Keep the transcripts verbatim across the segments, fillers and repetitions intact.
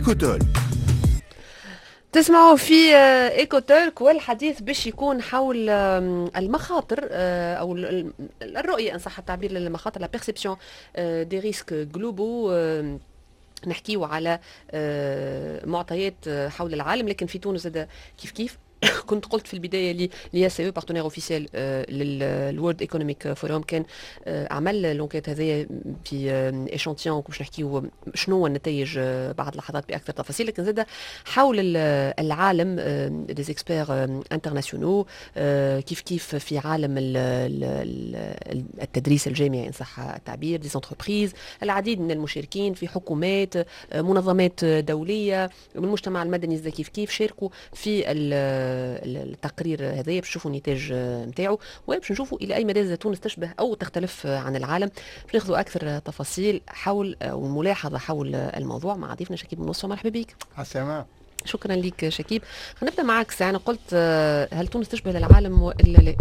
إيكوتول. تسمعوا في ايكو تولك، والحديث باش يكون حول المخاطر او الرؤيه ان صح التعبير للمخاطر، لا بيرسيبسيون دي ريسك جلوبو. نحكيو على معطيات حول العالم، لكن في تونس زاد كيف كيف كنت قلت في البدايه لي لي اس او بارتنير اوفيسيال للورد ايكونوميك فورум كان عمل لونكيت هذايا في ايشانتيون باش نحكيو شنو النتائج بعد لحظات باكثر تفاصيل، لكن زاد حول العالم دي زيكسبير انترناسيونال كيف كيف في عالم التدريس الجامعي ان صح التعبير، دي انتربريز، العديد من المشاركين في حكومات، منظمات دوليه من المجتمع المدني زاد كيف كيف شاركوا في التقرير هذايا باش نشوفوا النتاج نتاعو، وباش نشوفوا الى اي مدى تونس تشبه او تختلف عن العالم. باش ناخذوا اكثر تفاصيل حول وملاحظه حول الموضوع مع ضيفنا شكيب بن-نصر. مرحبا بك. عسلامة. شكرا لك شكيب. خلينا نبدا معك ساعه. قلت هل تونس تشبه للعالم والا لا؟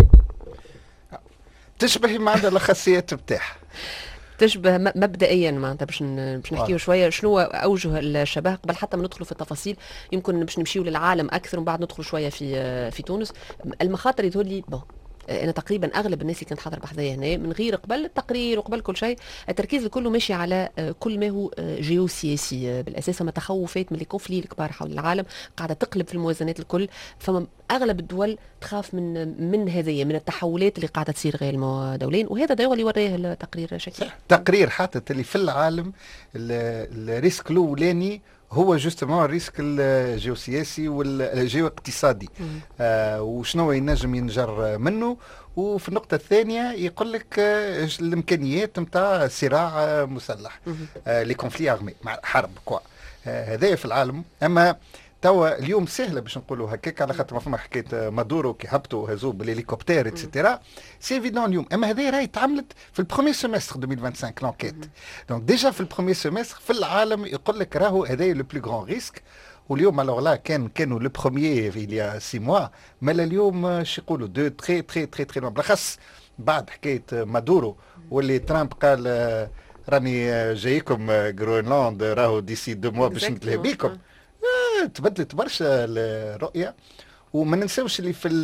تشبه معناتها الخاصيات بتاعها، تشبه مبدئيا معناتها باش باش نحكيو شويه شنو اوجه الشبه قبل حتى ما ندخلوا في التفاصيل. يمكن باش نمشيو للعالم اكثر ومن بعد ندخل شويه في في تونس. المخاطر يظهر لي بون انا تقريبا اغلب الناس اللي كانت حاضره بحذايا هنا من غير قبل التقرير وقبل كل شيء التركيز كله ماشي على كل ما هو جيوسياسي بالاساس. فما تخوفات من الكونفلي الكبار حول العالم قاعده تقلب في الموازنات الكل، فما اغلب الدول تخاف من من هذه من التحولات اللي قاعده تصير غير المدولين، وهذا دايما اللي وراه التقرير شكل تقرير حاطط اللي في العالم الريسك الاولاني هو جوستومون الريسك الجيوسياسي والجيو اقتصادي، آه وشنو ينجم ينجر منه. وفي النقطة الثانية يقول لك آه الامكانيات نتاع صراع مسلح، آه لي كونفلي ارمي مع حرب كوا، آه هذايا في العالم. اما توا اليوم سهله باش نقولوا هكاك على خاطر ما فما حكايه مادورو كي هبطوا هزوا بالهليكوبتر اتسيتيرا، سي ايفيدون اليوم. اما هذه راهي تعملت في البروميير سيمستر ألفين وخمسة وعشرين لونكيت، دونك ديجا في البروميير سيمستر في العالم يقول لك راهو هذايا لو بلو غران ريسك. واليوم الوغ لا كان كانوا لو بروميير il y a six mois، مالا اليوم شو يقولوا دو تري تري تري تري بالاخص بعد حكايه مادورو واللي ترامب قال راني جايكم جرينلاند راهو ديسي دو موا باش نتلاقى بيكم. تبدلت برشا الرؤيه. وما ننساوش اللي في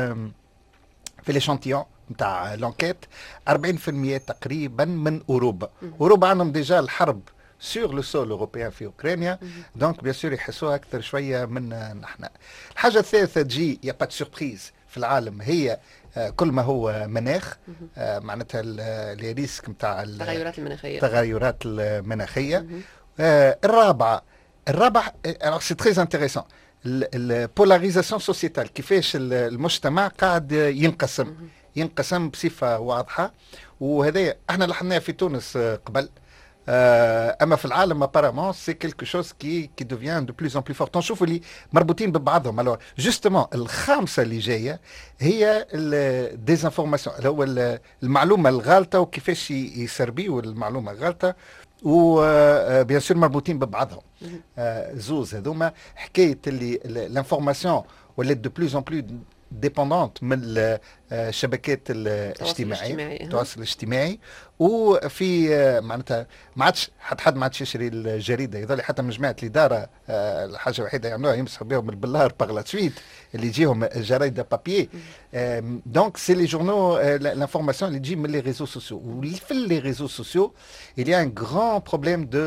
في ليشانتيون نتاع لونكيت أربعين بالمئة تقريبا من اوروبا. اوروبا عندهم ديجا الحرب سور لو سول اوروبيان في اوكرانيا، دونك بيان سور يحسوها اكثر شويه من نحن. الحاجه الثالثه تجي يا با سوربريز في العالم هي كل ما هو مناخ، معناتها لي ريسك نتاع التغيرات المناخيه التغيرات المناخيه. الرابعه الرابع سي تري انتريسون البولاريزاسيون سوسيتال، كيفاش المجتمع قاعد ينقسم ينقسم بصفه واضحه. وهذا احنا لاحظناه في تونس قبل، اما في العالم ابارامون سي كيلكو شوز كي كي دوفيان دو بلوز ان بلو فورت. نشوفوا اللي مربوطين ببعضهم. الو جوستومون الخامسه اللي جايه هي الديزانفورماسيون، اللي هو المعلومه الغالطه وكيفاش يسربيوا المعلومه الغالطه، وبيان سور مربوطين ببعضهم. آه زوز هذوما حكايه اللي الانفورماسيون ولات دو بلوز ان بلو ديبوندونت من الشبكات الاجتماعيه، التواصل الاجتماعي. وفي معناتها ما عادش حد حد ما عادش يشري الجريده، يظل حتى من جماعه الاداره الحاجه الوحيده يعملوها يمسحوا بهم البلار باغ لا سويت اللي يجيهم جرايد بابيي. دونك سي لي جورنو لانفورماسيون اللي تجي من لي ريزو سوسيو. وفي لي ريزو سوسيو il y a un grand problème de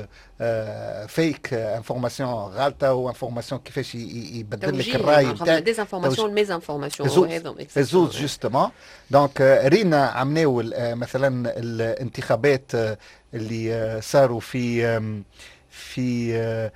فيك انفورماسيون غالطه وانفورماسيون كيفاش يبدل لك الراي نتاع ديزانفورماسيون ميز انفورماسيون هذوم زوز جوستومون. دونك رينا عملوا مثلا الانتخابات اللي صاروا في في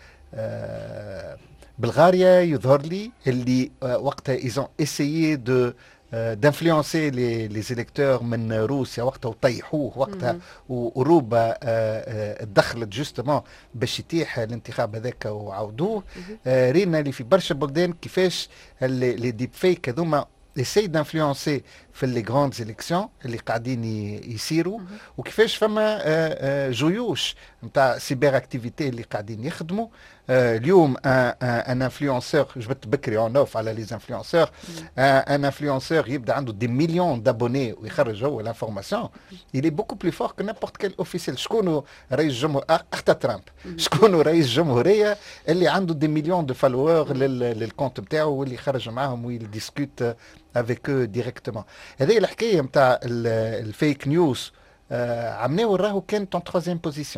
بلغاريا يظهر لي اللي وقتها ايزون اسيي دو دانفلونسي لي لي زيليكتور من روسيا وقتها وطيحوه وقتها، واوروبا دخلت جوستومون باش يتيح الانتخاب هذاك وعاودوه. رينا اللي في برشا بلدان كيفاش لي ديب فيك هذوما يسي دانفلونسي في لي غراند زيليكسيون اللي قاعدين يصيروا، وكيفاش فما جيوش نتاع سيبر اكتيفيتي اللي قاعدين يخدموا اليوم ان انفلونسور جبت بكري اون اوف على لي انفلونسور ان انفلونسور يبدا عنده دي مليون دابوني ويخرج هو لانفورماسيون il est beaucoup plus fort que n'importe quel officiel. شكون رئيس الجمهوريه حتى ترامب شكون رئيس الجمهوريه اللي عنده دي مليون دو فالوور للكونت بتاعه واللي يخرج معاهم ويل ديسكوت افيك او ديريكتومون. هذه الحكايه نتاع الفيك نيوز عملناه راهو كانت en troisième position.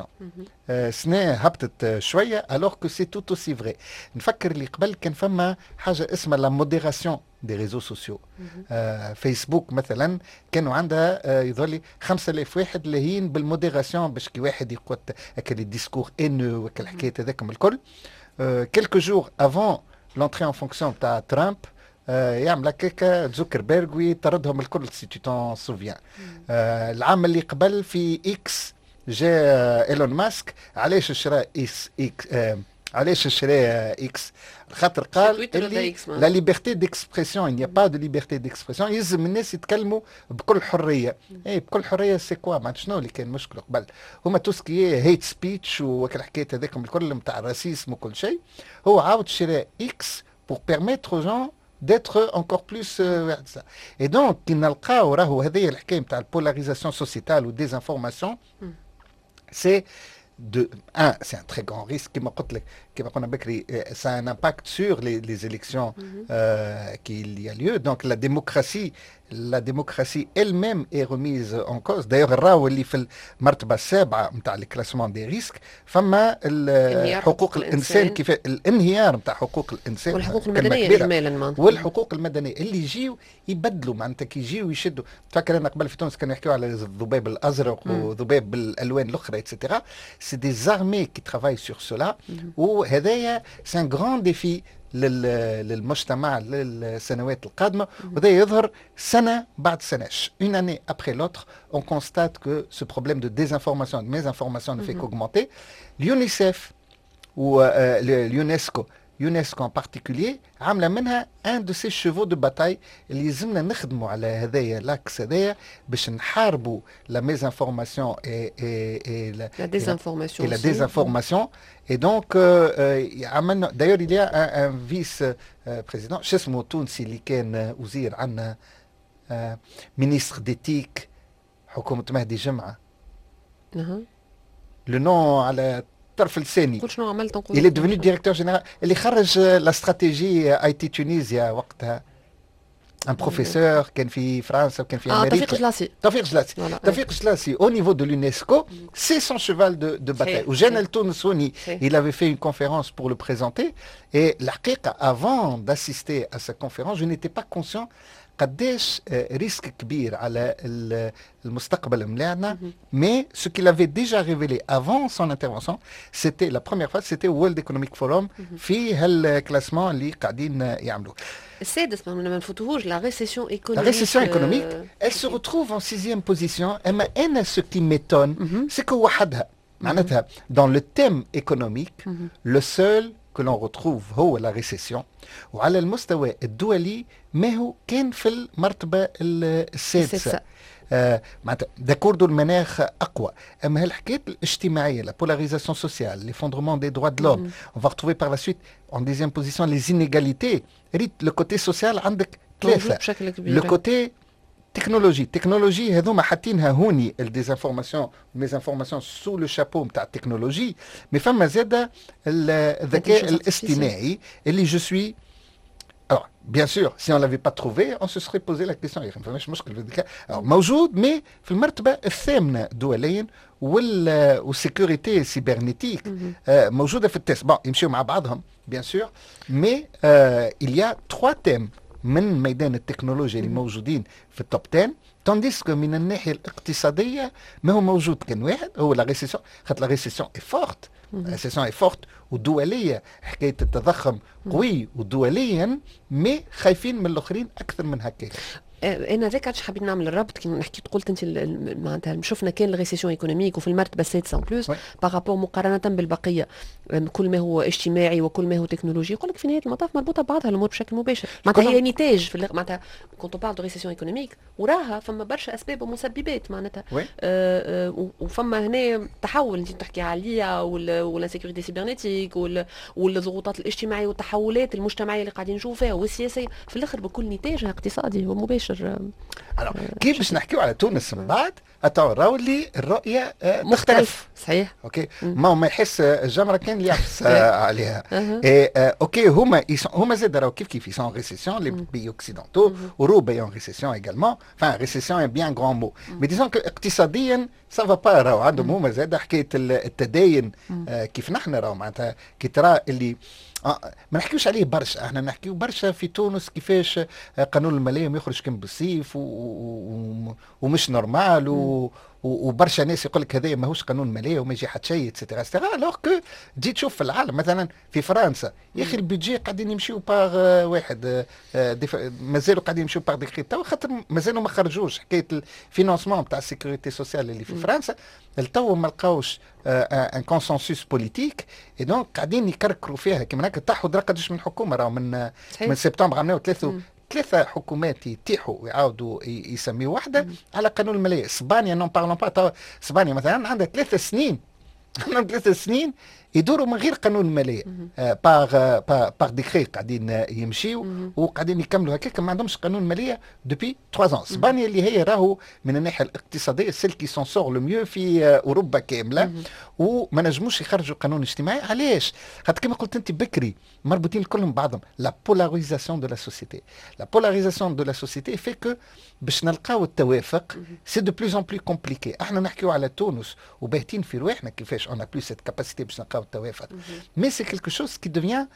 سنة هبطت شوية alors que c'est tout aussi vrai. نفكر اللي قبل كان فما حاجة اسمها لا موديراسيون دي ريزو سوسيو. فيسبوك مثلا كانوا عندها يظهر لي خمسة آلاف واحد لاهين بالموديراسيون باش كي واحد يقول هكا لي ديسكور انو وكا الحكاية هذاكم الكل. quelques jours avant l'entrée en fonction تاع ترامب يعمل هكاكا زوكربيرغ ويطردهم الكل سي تو تون سوفيان. العام اللي قبل في اكس جاء ايلون ماسك علاش شرا اكس اكس آه علاش شرا اكس خاطر قال اللي لا ليبرتي ديكسبرسيون il n'y a pas de liberté d'expression يلزم الناس يتكلموا بكل حريه. اي بكل حريه سي كوا ما شنو اللي كان مشكله قبل هما توسكي هيت سبيتش وكل الحكايه هذاكم الكل نتاع الراسيسم وكل شيء. هو عاود شرا اكس pour permettre aux gens d'être encore plus vers ça. Et donc كي نلقاو راهو هذه الحكايه نتاع البولاريزاسيون سوسيتال وديزانفورماسيون c'est de un c'est un très grand risque كما قلت لك كما قلنا بكري ça a un impact sur les, les élections euh, qu'il y a lieu. Donc la démocratie la démocratie elle-même est remise en cause. D'ailleurs راهو اللي في المرتبه السابعه نتاع الكلاسمون دي ريسك فما حقوق الانسان كيف الانهيار نتاع حقوق الانسان والحقوق المدنيه اجمالا والحقوق المدنيه اللي يجيو يبدلوا معناتها كي يجيو يشدوا. تفكر انا قبل في تونس كانوا يحكيوا على الذباب الازرق وذباب بالالوان الاخرى اتسيتيرا. سي دي زارمي كي ترافاي سور سولا وهذايا سي ان غران ديفي للمجتمع للسنوات القادمه وهذا يظهر سنه بعد سنه. une année après l'autre on constate que ce problème de désinformation de mésinformation ne fait qu'augmenter. l'UNICEF ou euh, l'UNESCO يونسكو en particulier عامله منها ان دو سي شيفو دو باتاي اللي لازمنا نخدموا على هذايا لاكس هذايا باش نحاربوا لا ميزانفورماسيون اي اي اي لا ديزانفورماسيون لا ديزانفورماسيون. اي دونك عملنا دايور il y a un, un vice président شو اسمه تونسي اللي كان وزير عندنا مينيستر ديتيك حكومه مهدي جمعه اها لو نو على طرف لساني. كل شنو عملت نقول اللي ديفيني ديريكتور جينيرال اللي خرج لا استراتيجي اي تي تونيزيا وقتها ان بروفيسور كان في فرنسا وكان في امريكا. اه توفيق جلاسي توفيق جلاسي توفيق جلاسي او نيفو دو l'UNESCO c'est son cheval de de bataille. وجانا لتونس هوني il avait fait une conférence pour le présenter et الحقيقه avant d'assister à sa conférence je n'étais pas conscient قداش ريسك كبير على المستقبل ملاعنا. mais ce qu'il avait déjà révélé avant son intervention c'était la première fois c'était World Economic Forum في هالكلاسمون اللي قاعدين يعملوه. السادس ما نفوتوهوش لا ريسيسيون ايكونوميك. La récession économique elle se retrouve en sixième position. اما انا ce qui m'étonne c'est que وحدها معناتها dans le thème économique le seul que l'on retrouve هو la récession. وعلى المستوى الدولي ما هو كان في المرتبة السادسة. آه معناتها داكوردو المناخ أقوى. أما هالحكاية الاجتماعية la polarisation sociale l'effondrement des droits de l'homme on va retrouver par la suite en deuxième position les inégalités. ريت le côté social عندك ثلاثة. le côté تكنولوجي التكنولوجي هذوما حاطينها هوني الديزانفورماسيون ميزانفورماسيون سو لو شابو نتاع التكنولوجي. مي فما زاده الذكاء الاصطناعي اللي جو سوي alors bien sûr si on l'avait pas trouvé on se serait posé la question يا اخي ما فماش مشكل في الذكاء موجود مي في المرتبه الثامنه دوليا وال والسيكوريتي سيبرنيتيك موجوده في التيست. بون يمشيو مع بعضهم bien sûr mais il y a trois thèmes من ميدان التكنولوجيا اللي موجودين في التوب عشرة. تانديس من الناحيه الاقتصاديه ما هو موجود كان واحد هو لا ريسيسيون. خاطر لا ريسيسيون اي فورت لا ريسيسيون اي فورت ودوليه حكايه التضخم قوي ودوليا مي خايفين من الاخرين اكثر من هكاك. انا ذاك عادش حبيت نعمل الربط كي نحكي قلت انت معناتها شفنا كان الريسيسيون ايكونوميك وفي المرتبه السادسه بلوس بارابور مقارنه بالبقيه كل ما هو اجتماعي وكل ما هو تكنولوجي يقول لك في نهايه المطاف مربوطه ببعضها الامور بشكل مباشر معناتها هي نتاج في معناتها كنت بارل دو ريسيسيون ايكونوميك وراها فما برشا اسباب ومسببات معناتها آه آه وفما هنا تحول انت تحكي عليها والانسيكوريتي سيبرنيتيك والضغوطات الاجتماعيه والتحولات المجتمعيه اللي قاعدين نشوفها والسياسيه في الاخر بكل نتاجها اقتصادي ومباشر. كيف باش نحكيو على تونس من بعد اتوا راهو اللي الرؤيه مختلف صحيح اوكي ما ما يحس الجمره كان اللي يحس عليها اي اوكي هما هما زاد راهو كيف كيف سون ريسيسيون لي بي اوكسيدونتو اوروبا اون ريسيسيون ايغالمون فان ريسيسيون بيان غران مو مي ديزون كو اقتصاديا سافا با راهو عندهم هما زاد حكايه التدين كيف نحن راهو معناتها كي ترى اللي آه ما نحكيوش عليه برشا احنا نحكيو برشا في تونس كيفاش قانون الماليه يخرج كم بالصيف ومش نورمال و وبرشا ناس يقول لك هذا ماهوش قانون ماليه وما يجي حتى شيء اتسيتيرا اتسيتيرا الوغ كو تجي تشوف في العالم مثلا في فرنسا يا اخي البيدجي قاعدين يمشيو باغ واحد مازالوا قاعدين يمشيو باغ ديكريت تو خاطر مازالوا ما خرجوش حكايه الفينونسمون تاع السيكوريتي سوسيال اللي في فرنسا التو ما لقاوش ان كونسنسوس بوليتيك اي دونك قاعدين يكركروا فيها كيما هكا طاحوا درقدش من الحكومه راهو من من سبتمبر عملوا ثلاثه ثلاثة حكومات يتيحوا ويعاودوا يسميوا واحدة على قانون المالية. اسبانيا نون بارلون با اسبانيا مثلا عندها ثلاث سنين عندهم ثلاث سنين يدوروا من غير قانون المالية باغ باغ ديكري قاعدين يمشيوا وقاعدين يكملوا هكاك ما عندهمش قانون مالية دوبي ثلاثة ans. اسبانيا اللي هي راهو من الناحية الاقتصادية سيل كي سون سور لو ميو في اوروبا كاملة وما نجموش يخرجوا قانون اجتماعي. علاش؟ خاطر كما قلت انت بكري مربوطين كلهم بعضهم. لا بولاريزاسيون دو لا سوسيتي لا بولاريزاسيون دو لا سوسيتي في كو باش نلقاو التوافق سي دو بلوز ان بلو كومبليكي. احنا نحكيو على تونس وباهتين في رواحنا كيفاش اون بلوس سيت كاباسيتي باش نلقاو التوافق مي سي كيلكو شوز كي دوفيان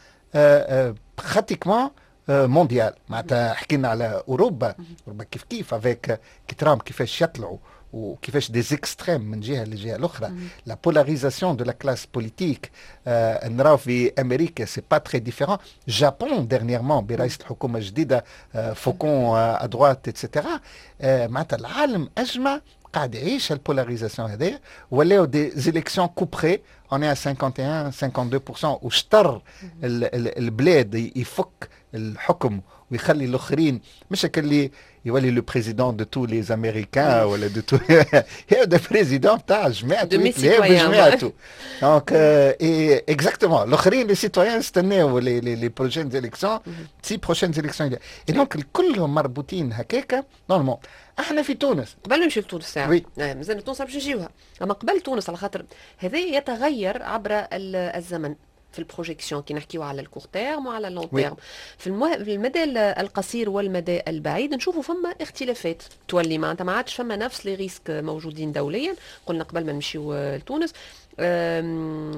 براتيكمون مونديال. معناتها حكينا على اوروبا اوروبا كيف كيف افيك كي ترامب كيفاش يطلعوا وكيفاش دي زيكستريم من جهه لجهه الاخرى. لا بولاريزاسيون دو لا كلاس بوليتيك نراو في امريكا سي با تري ديفيرون. جابون ديرنييرمون برئيس الحكومه الجديده فوكون ادروات اتسيتيرا. معناتها العالم اجمع قاعد يعيش البولاريزاسيون هذايا ولاو دي زيليكسيون كوبري اون خمسة وخمسين خمسة وخمسين بالمئة وشطر البلاد يفك الحكم ويخلي الاخرين مش اللي يولي لو بريزيدون دو تو لي امريكان ولا دو تو هي دو بريزيدون تاع جماعته بجماعته. دونك اي اكزاكتومون الاخرين لي سيتويان يستناو لي لي بروجين زيليكسيون سي بروجين زيليكسيون اي دونك كلهم مربوطين هكاكا نورمال. احنا في تونس قبل نمشي لتونس ساعه مازال تونس باش نجيوها اما قبل تونس على خاطر هذا يتغير عبر الزمن في البروجيكسيون كي نحكيو على الكور تيرم وعلى اللون تيرم. في, المه... في المدى القصير والمدى البعيد نشوفوا فما اختلافات تولي معناتها ما عادش فما نفس لي ريسك موجودين دوليا. قلنا قبل ما نمشيو لتونس أم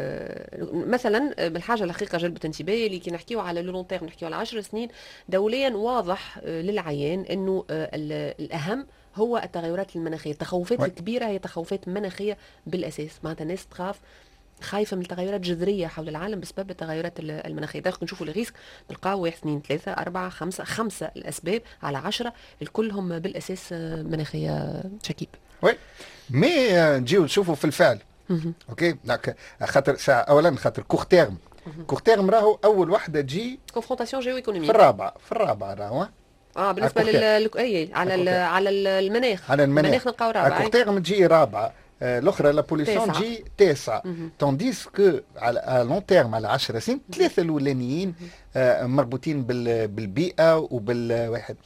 أم مثلا الحاجه الحقيقه جلبت انتباهي اللي كي نحكيو على لون تيرم نحكيو على عشر سنين دوليا واضح للعيان انه الاهم هو التغيرات المناخيه. التخوفات الكبيره هي تخوفات مناخيه بالاساس. معناتها الناس تخاف خايفه من تغيرات جذريه حول العالم بسبب التغيرات المناخيه. داخل نشوفوا الريسك نلقاو واحد اثنين ثلاثه اربعه خمسه خمسه الاسباب على عشره الكلهم بالاساس مناخيه شكيب. وي مي نجيو نشوفوا في الفعل. اوكي لاك خاطر ساعه اولا خاطر كور تيرم كور تيرم راهو اول وحده تجي كونفرونتاسيون جيو ايكونوميك في الرابعه في الرابعه راهو اه بالنسبه لل اي على على المناخ على المناخ, المناخ نلقاو رابعه. كور تيرم تجي رابعه الاخرى لا بوليسيون تجي تاسعه. تونديس كو على لون تيرم على عشر سنين ثلاثه الاولانيين مربوطين بالبيئه وبالواحد.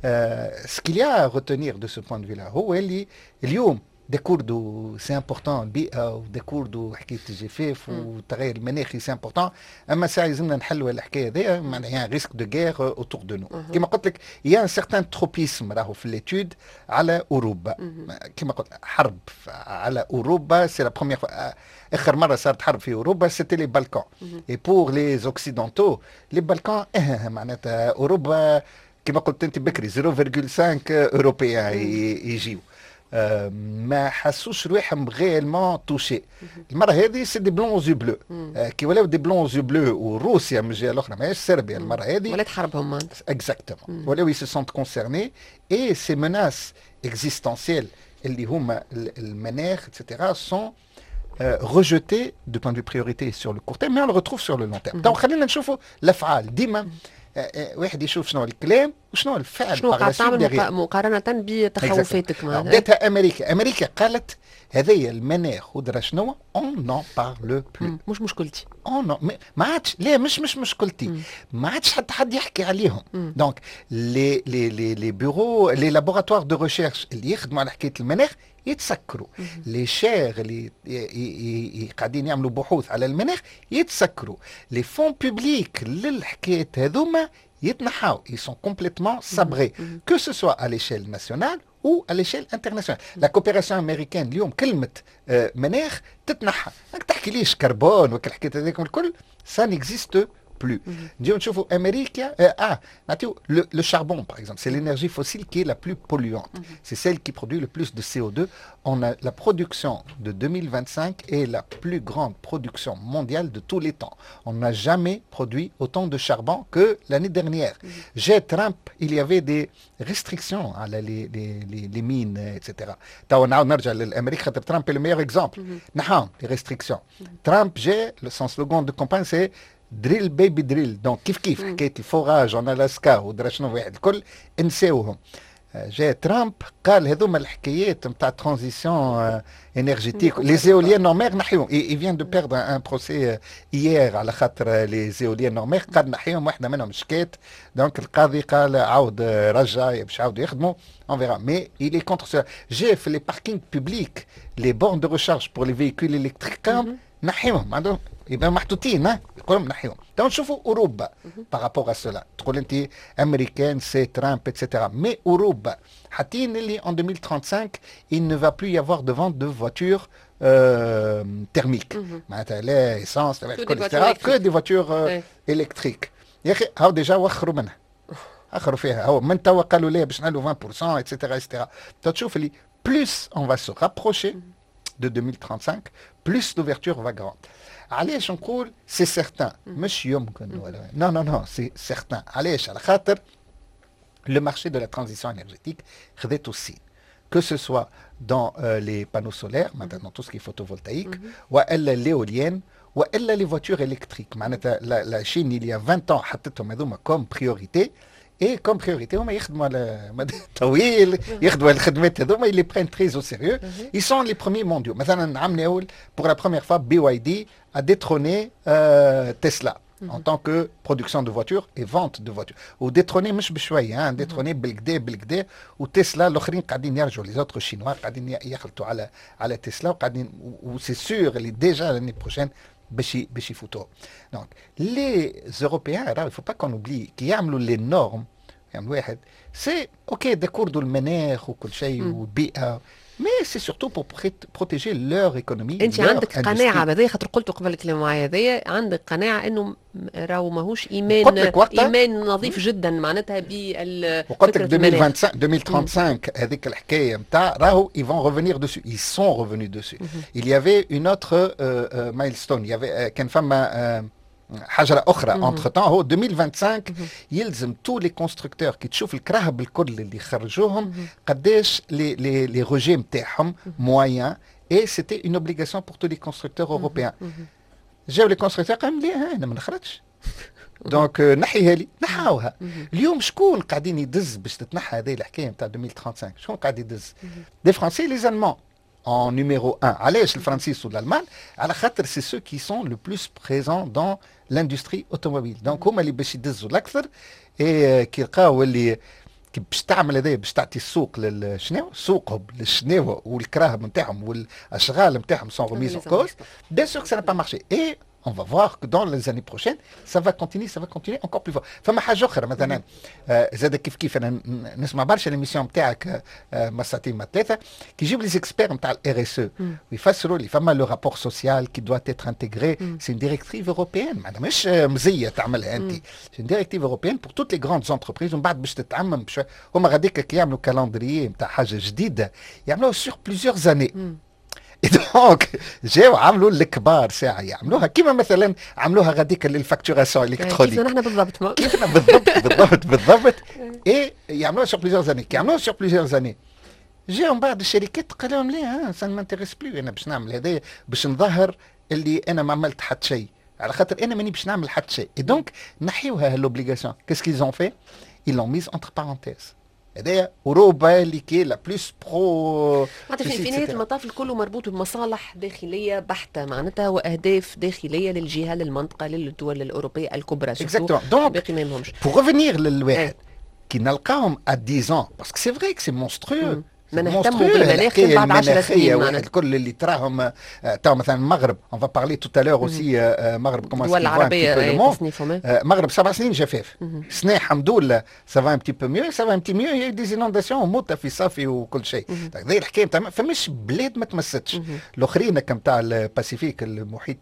سكيليا غوتونير دو سو بوين دو فيلا هو اللي اليوم ديكوردو سي امبورطون البيئه وديكوردو حكايه الجفاف والتغير المناخي سي امبورطون. اما ساعه لازمنا نحلوا الحكايه هذيا معناها ريسك دو غير اوتور دو نو. كما قلت لك يا ان سيغتان تروبيسم راهو في ليتود على اوروبا. كما قلت حرب على اوروبا سي لا بروميير اخر مره صارت حرب في اوروبا سيتي لي بالكان. اي بور لي اوكسيدونتو لي بالكان معناتها اوروبا كما قلت انت بكري صفر فاصلة خمسة اوروبيان يجيو آه ما حسوش رواحهم غيالمون توشي. المره هذه سي دي بلون زو بلو آه كي ولاو دي بلون زو بلو وروسيا من الجهه الاخرى ماهيش صربيا المره هذه ولات حربهم اكزاكتومون ولاو يسو سونت كونسيرني اي سي مناس اكزيستونسيال اللي هما المناخ اتسيتيرا سون rejeté de point de vue priorité sur le court terme, mais on le retrouve sur le long terme. Donc خلينا نشوفوا الافعال ديما واحد يشوف شنو الكلام وشنو الفعل. شنو قاعد تعمل مقارنه بتخوفاتك معنا؟ بداتها امريكا، امريكا قالت هذايا المناخ ودرا شنو اون نون بارلو بلو. مش مشكلتي. اون ما عادش، لا مش مش مشكلتي، ما عادش حتى حد يحكي عليهم. دونك لي لي لي لي بيرو لي لابوراتوار دو ريشيرش اللي يخدموا على حكايه المناخ يتسكروا، لي شير اللي قاعدين يعملوا بحوث على المناخ يتسكروا، لي فون بوبليك للحكايه هذوما يتنحاو، ils sont complètement sabrés, que ce soit à l'échelle nationale ou à l'échelle internationale. La coopération américaine اليوم كلمة آه مناخ تتنحى، ماك تحكي ليش كربون وكالحكاية هذيكم الكل، ça n'existe plus. نجيو نشوفوا امريكا اه نعطيو le charbon par exemple, c'est l'énergie fossile qui est la plus polluante. C'est celle qui produit le plus de C O deux. On a la production de deux mille vingt-cinq est la plus grande production mondiale de tous les temps. On n'a jamais produit autant de charbon que l'année dernière. J'ai Trump, il y avait des restrictions à la, les, les, les, les mines, et cetera. توا نعاود نرجع للامريكا خاطر ترامب est le meilleur exemple. نحاهم les restrictions. Trump, j'ai son slogan de campagne c'est دريل بيبي دريل. دونك كيف كيف حكايه الفوراج اون الاسكا ودرا شنو واحد الكل نساوهم. جاء ترامب قال هذوما الحكايات نتاع ترانزيسيون انرجيتيك لي زيوليان نورمير نحيهم. اي فيان دو بيردر ان بروسي ايير على خاطر لي زيوليان نورمير قال نحيهم، واحده منهم شكات. دونك القاضي قال عاود رجع باش يعاودوا يخدموا on verra. Mais il est contre cela. J'ai fait les parkings publics, les bornes de recharge pour les véhicules électriques نحيهم عندهم يبقى محطوطين كلهم نحيهم. تو نشوفوا اوروبا بارابور ا سولا، تقول انت امريكان سي ترامب اتسيتيرا، مي اوروبا حاطين اللي en deux mille trente-cinq il ne va plus y avoir de vente de voitures euh, thermiques معناتها لا ايسانس لا كل اتسيتيرا كو دي فواتور الكتريك. يا اخي هاو ديجا وخروا منها، اخروا فيها هاو من توا قالوا لا باش نعملوا عشرة بالمئة اتسيتيرا اتسيتيرا. تشوف اللي plus on va se rapprocher de deux mille trente-cinq plus l'ouverture va grande. علاش نقول سي سيغتان مش يمكن ولا نو نو نو سي سيغتان. علاش؟ على خاطر لو مارشي دو لا ترانزيسيون انرجيتيك خذته الصين، que ce soit dans euh, les panneaux solaires, maintenant tout ce qui est photovoltaïque, والا l'éolienne والا les voitures électriques. معناتها la Chine il y a vingt ans حطتهم هذوما comme priorité. Et comme priorité, on يخدموا على مدى طويل، يخدموا على الخدمات هذوما، ils les prennent très au sérieux. Ils sont les premiers mondiaux. مثلا عام ناول pour la première fois B Y D a détrôné euh, Tesla en tant que production de voitures et vente de voitures. وديتروني مش بشويه، ها ديتروني بالكدا بالكدا. وتسلا الاخرين قاعدين يرجعوا لي زوتر شينوا قاعدين يخلطوا على على تسلا وقاعدين وسي سور اللي ديجا l'année prochaine باش باش يفوتوا. دونك لي زوروبيان راه il faut pas qu'on oublie كي يعملوا لي نورم يعملوا واحد سي اوكي داكوردوا المناخ وكل شيء والبيئه، مي سي سورتو بور بروتيجي لور ايكونومي. انت عندك قناعه بهذا خاطر قلت قبل الكلام معايا هذايا، عندك قناعه انه راهو ماهوش ايمان ايمان نظيف جدا معناتها بال وقلت لك deux mille vingt-cinq deux mille trente-cinq هذيك الحكايه نتاع راهو ils vont revenir dessus, ils sont revenus dessus. Il y avait une autre euh, euh, milestone, il y avait كان فما حاجه اخرى entre temps هو deux mille vingt-cinq يلزم تو لي كونستركتور كي تشوف الكراهب الكل اللي خرجوهم قداش لي لي لي روجي نتاعهم موين اي سيتي اون اوبليغاسيون بور تو لي كونستركتور اوروبيان. جاو لي كونستركتور قالوا لي انا ما نخرجش دونك نحيها لي نحاوها. اليوم شكون قاعدين يدز باش تتنحى هذه الحكايه نتاع deux mille trente-cinq؟ شكون قاعد يدز؟ دي فرنسي لي زالمان en numéro un. علاش الفرنسيس والالمان؟ على خاطر سي سو كي سون لو بلوس بريزون دون لاندستري اوتوموبيل. دونك هما اللي باش يدزوا الاكثر. اي كي لقاو اللي كي باش تعمل هذايا باش تعطي السوق للشناو سوقهم للشناوه والكراهب نتاعهم والاشغال نتاعهم سون ريميز ان كوز، بيان سور سا با مارشي. اي on va voir que dans les années prochaines, ça va continuer, ça va continuer encore plus fort. فما حاجة أخرى مثلا زاد كيف كيف أنا نسمع برشا الإميسيون نتاعك ما ساعتين ما ثلاثة كي يجيب لي زيكسبير نتاع الار اس او ويفسروا لي فما لو رابور سوسيال كي دوا تيتر انتيغري سي ديريكتيف اوروبيان معناتها مش مزية تعملها أنت سي ديريكتيف اوروبيان بور توت لي غراند انتربريز ومن بعد باش تتعمم بشوية هما غاديك كي يعملوا كالندريي نتاع حاجة جديدة يعملوها سور بليزيور زاني دونك جاو عملوا الكبار ساعه يعملوها كيما مثلا عملوها غاديك للفاكتوراسيون الكترونيك كيفنا نحن بالضبط ما كيفنا بالضبط بالضبط بالضبط اي يعملوها سور بليزيور زاني كي يعملوها سور بليزيور زاني جاو من بعد الشركات قال لهم لا سان مانتيريس بلو انا باش نعمل هذايا باش نظهر اللي انا ما عملت حتى شيء على خاطر انا ماني باش نعمل حتى شيء اي دونك نحيوها لوبليغاسيون كيس كيز اون في ils l'ont mise entre parenthèses هذايا اوروبا اللي كي لا بلوس برو معناتها في في نهايه المطاف الكل مربوط بمصالح داخليه بحته معناتها واهداف داخليه للجهه للمنطقه للدول الاوروبيه الكبرى اكزاكتومون دونك باقي ما يهمهمش بور ريفينير للواحد كي نلقاهم ا ديز ans باسكو سي فري كو سي مونسترو ما نهتموا بالمناخ بعد عشر سنين معناتها الكل اللي تراهم تو مثلا المغرب اون فا بارلي تو تالور اوسي المغرب كومون الدول العربيه تصنيفهم المغرب سبع سنين جفاف سنه الحمد لله سافا ان بتي بو ميو سافا ان بتي ميو هي دي زينونداسيون موتة في صافي وكل شيء هذه الحكايه نتاع فماش بلاد ما تمستش الاخرين كم تاع الباسيفيك المحيط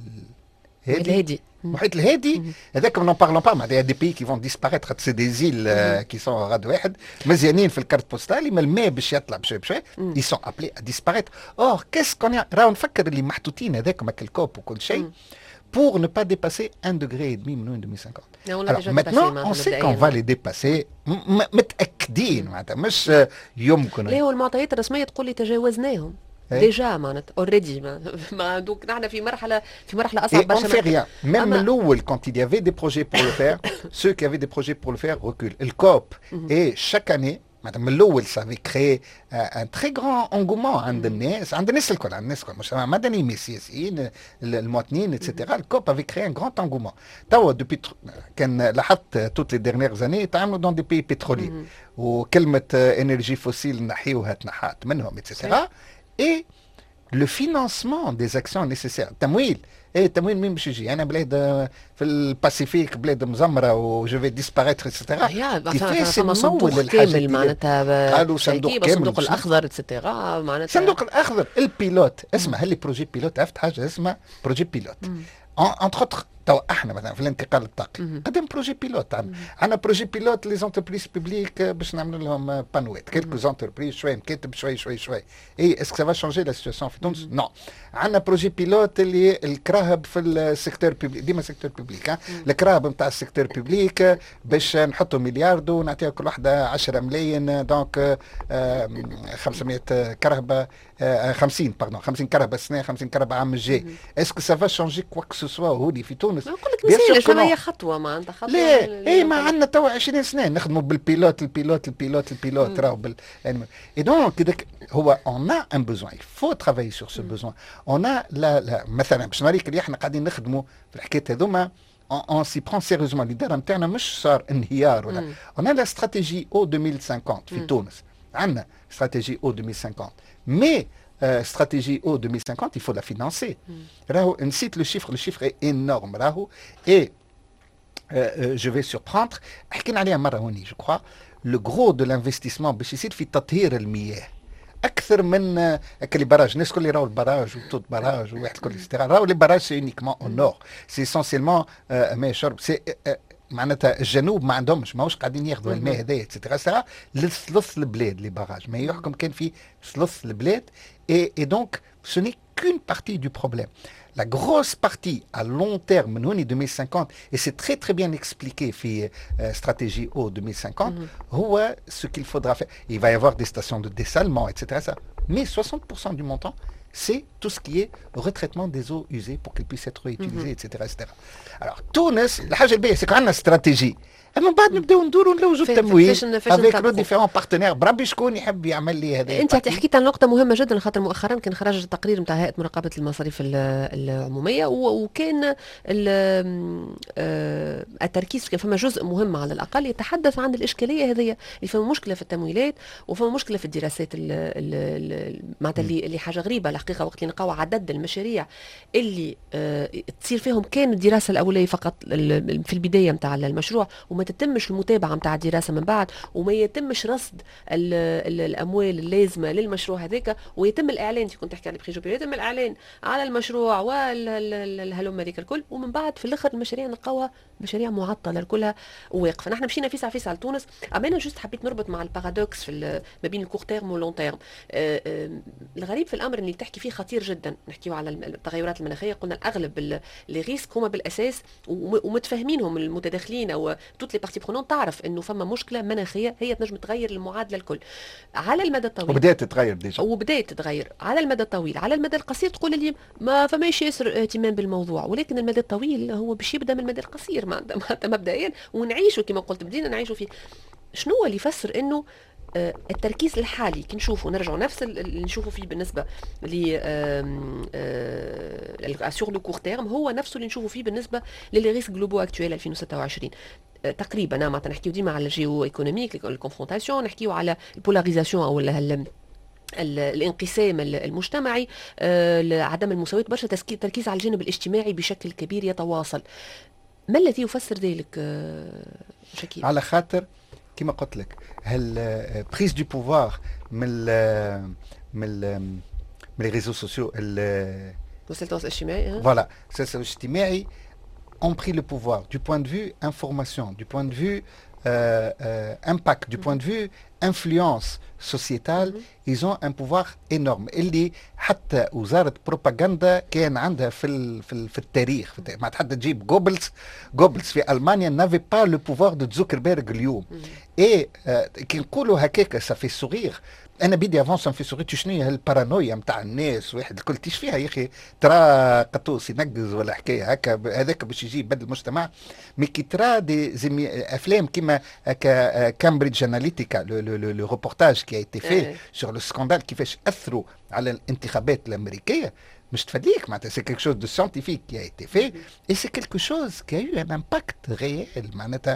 الهادي المحيط الهادي هذاك ما نبارلون با معناتها دي بي كي فون ديسباريتر سي دي زيل كي سون غاد واحد مزيانين في الكارت بوستالي ما الماء باش يطلع بشوي بشوي اي سون ابلي ديسباريتر اور كيس كون راهو نفكر اللي محطوطين هذاك ماك الكوب وكل شيء pour ne pas dépasser un degré et demi من deux mille cinquante. Alors maintenant on sait qu'on va les dépasser متأكدين معناتها مش يمكن. لا هو المعطيات الرسمية تقول لي تجاوزناهم. ديجا معناتها اوريدي ما دوك نحن في مرحله في مرحله اصعب برشا. Et on fait rien. Même الاول quand il y avait des projets pour le faire, ceux qui avaient des projets pour le faire reculent. الكوب et chaque année معناتها من الاول سافي كري ان تري غران انغومون عند الناس عند الناس الكل عند الناس الكل مش مدنيين السياسيين المواطنين اتسيتيرا الكوب افي كري ان غران انغومون توا دوبي كان لاحظت توت لي ديرنيير زاني تعملوا دون دي بي بترولي وكلمه انرجي فوسيل نحيوها تنحات منهم اتسيتيرا et le financement des actions nécessaires التمويل ايه التمويل مين باش يجي انا بلاد في الباسيفيك بلاد مزمره وجو في ديسباريتر اتسيتيرا كيفاش صندوق كامل معناتها قالوا صندوق كامل الصندوق الاخضر اتسيتيرا معناتها الصندوق الاخضر البيلوت اسمع هل بروجي بيلوت عرفت حاجه اسمها بروجي بيلوت انتر اوتر تو احنا مثلا في الانتقال الطاقي قدم بروجي بيلوت عندنا بروجي بيلوت لي زونتربريز بوبليك باش نعملوا لهم بانويت كيلكو زونتربريز شوي مكاتب شوي شوي شوي اي اسكو سافا شونجي لا سيتياسيون في تونس نو عندنا بروجي بيلوت اللي الكراهب في السيكتور بوبليك ديما سيكتور بوبليك الكراهب نتاع السيكتور بوبليك باش نحطوا ملياردو ونعطيها كل واحده عشرة ملايين دونك خمسمائة كرهبه خمسين باردون خمسين كرهبه السنه خمسين كرهبه عام الجاي اسكو سافا شونجي كوا كو سوا هوني في تونس نقول لك مثال شنو هي خطوه معناتها خطوه لا اي ما عندنا توا عشرين سنه نخدموا بالبيلوت البيلوت البيلوت البيلوت راهو بال اي دونك كذاك هو اون ا ان بوزوان فو ترافاي سور سو بوزوان اون ا لا لا مثلا باش نوريك اللي احنا قاعدين نخدموا في الحكايه هذوما on s'y prend sérieusement الاداره نتاعنا مش صار انهيار ولا on a la stratégie au deux mille cinquante في تونس عندنا stratégie au deux mille cinquante mais Euh, stratégie au deux mille cinquante, il faut la financer. Rahou, on cite le chiffre, le chiffre est énorme. Rahou, et euh, euh, je vais surprendre, je crois, le gros de l'investissement, c'est في تطهير المياه. أكثر من اللي براج الناس كل يراو البراج وتوت براج وواحد كل استرا راهو لي براج سي اونيكمون او نور سي اسونسيلمون ماء شرب سي معناتها الجنوب ما عندهمش ماهوش قاعدين ياخذوا الماء هذايا اتسيتيرا سا لثلث البلاد لي باراج ما يحكم كان في ثلث البلاد اي اي دونك ce n'est qu'une partie du problème. La grosse partie à long terme, deux mille cinquante, et c'est très très bien expliqué dans la stratégie au deux mille cinquante, mm-hmm. ce qu'il faudra faire. Il va y avoir des stations de dessalement, et cetera. Ça. Mais soixante pour cent du montant, c'est tout ce qui est retraitement des eaux usées pour qu'elles puissent être réutilisées, mm-hmm. et cetera, et cetera. Alors, Tunis, la chose c'est qu'on a une stratégie. اما بعد نبداو ندوروا نلوجوا التمويل افيك لو نطبقوا. ديفيرون بارتنير بربي شكون يحب يعمل لي هذا. انت حكيت عن نقطه مهمه جدا، خاطر مؤخرا كان خرج التقرير نتاع هيئه مراقبه المصاريف ال- العموميه، و- وكان ال- آه، التركيز كان فما جزء مهم على الاقل يتحدث عن الاشكاليه هذه، اللي فما مشكله في التمويلات وفما مشكله في الدراسات ال- ال- ال- معناتها اللي اللي حاجه غريبه الحقيقه، وقت اللي نلقاو عدد المشاريع اللي آه، تصير فيهم كان الدراسه الاوليه فقط ال- في البدايه نتاع المشروع، وما تتمش المتابعه نتاع الدراسه من بعد، وما يتمش رصد ال ال الاموال اللازمه للمشروع هذاك، ويتم الاعلان. انت كنت تحكي على بريجو يتم الاعلان على المشروع والهلم هذيك الكل، ومن بعد في الاخر المشاريع نلقاوها مشاريع معطله الكلها واقفه. نحن مشينا فيسع فيسع لتونس، اما انا جست حبيت نربط مع البارادوكس في ما بين الكور تيرم واللون تيرم. الغريب في الامر اللي تحكي فيه خطير جدا، نحكيو على التغيرات المناخيه، قلنا الاغلب لي ريسك هما بالاساس ومتفاهمينهم المتداخلين او توت لي بارتي برونون، تعرف انه فما مشكله مناخيه هي تنجم تغير المعادله الكل على المدى الطويل، وبدات تتغير ديجا وبدات تتغير على المدى الطويل. على المدى القصير تقول لي ما فماش ياسر اهتمام بالموضوع، ولكن المدى الطويل هو باش يبدا من المدى القصير معناتها مبدئيا، ونعيشوا كما قلت بدينا نعيشوا فيه. شنو اللي يفسر انه آه التركيز الحالي كي نشوفوا نرجعوا نفس اللي نشوفوا فيه بالنسبه ل سور لو كور تيرم هو نفسه اللي نشوفوا فيه بالنسبه للي ريسك جلوبو اكتويل ألفين وستة وعشرين آه تقريبا. معناتها نحكيو ديما على الجيو ايكونوميك الكونفرونتاسيون، نحكيو على البولاريزاسيون او الانقسام المجتمعي، آه عدم المساواة، برشا تركيز على الجانب الاجتماعي بشكل كبير يتواصل. ما الذي يفسر ذلك آه شكيل؟ على خاطر كما قلت لك هل بريز دو بوفوار من ال من ال من لي ريزو سوسيو وسائل التواصل الاجتماعي فوالا التواصل الاجتماعي ont pris le pouvoir du point de vue information, du point de vue euh, euh, impact, du point de vue influence sociétale. Mm-hmm. Ils ont un pouvoir énorme اللي حتى وزارة بروباغندا كان عندها في ال في, ال في التاريخ. ما حتى تجيب جوبلز جوبلز في ألمانيا نافي با لو بوفوار دو زوكربيرغ اليوم. اي كي نقولوا هكاك سافي سوغيغ، انا بدي افونس في سوغيتي شنو هي البارانويا نتاع الناس، واحد الكل تيش فيها يا اخي ترى قطوس ينقز ولا حكايه هكا هذاك باش يجي يبدل المجتمع. مي كي ترى دي افلام كيما هكا كامبريدج اناليتيكا لو ريبورتاج كي ايتي في سور لو سكاندال كيفاش اثروا على الانتخابات الامريكيه، مش تفديك معناتها سي كيلكو شوز دو سيانتيفيك كي ايتي في اي سي كيلكو شوز كي يو ان امباكت ريال، معناتها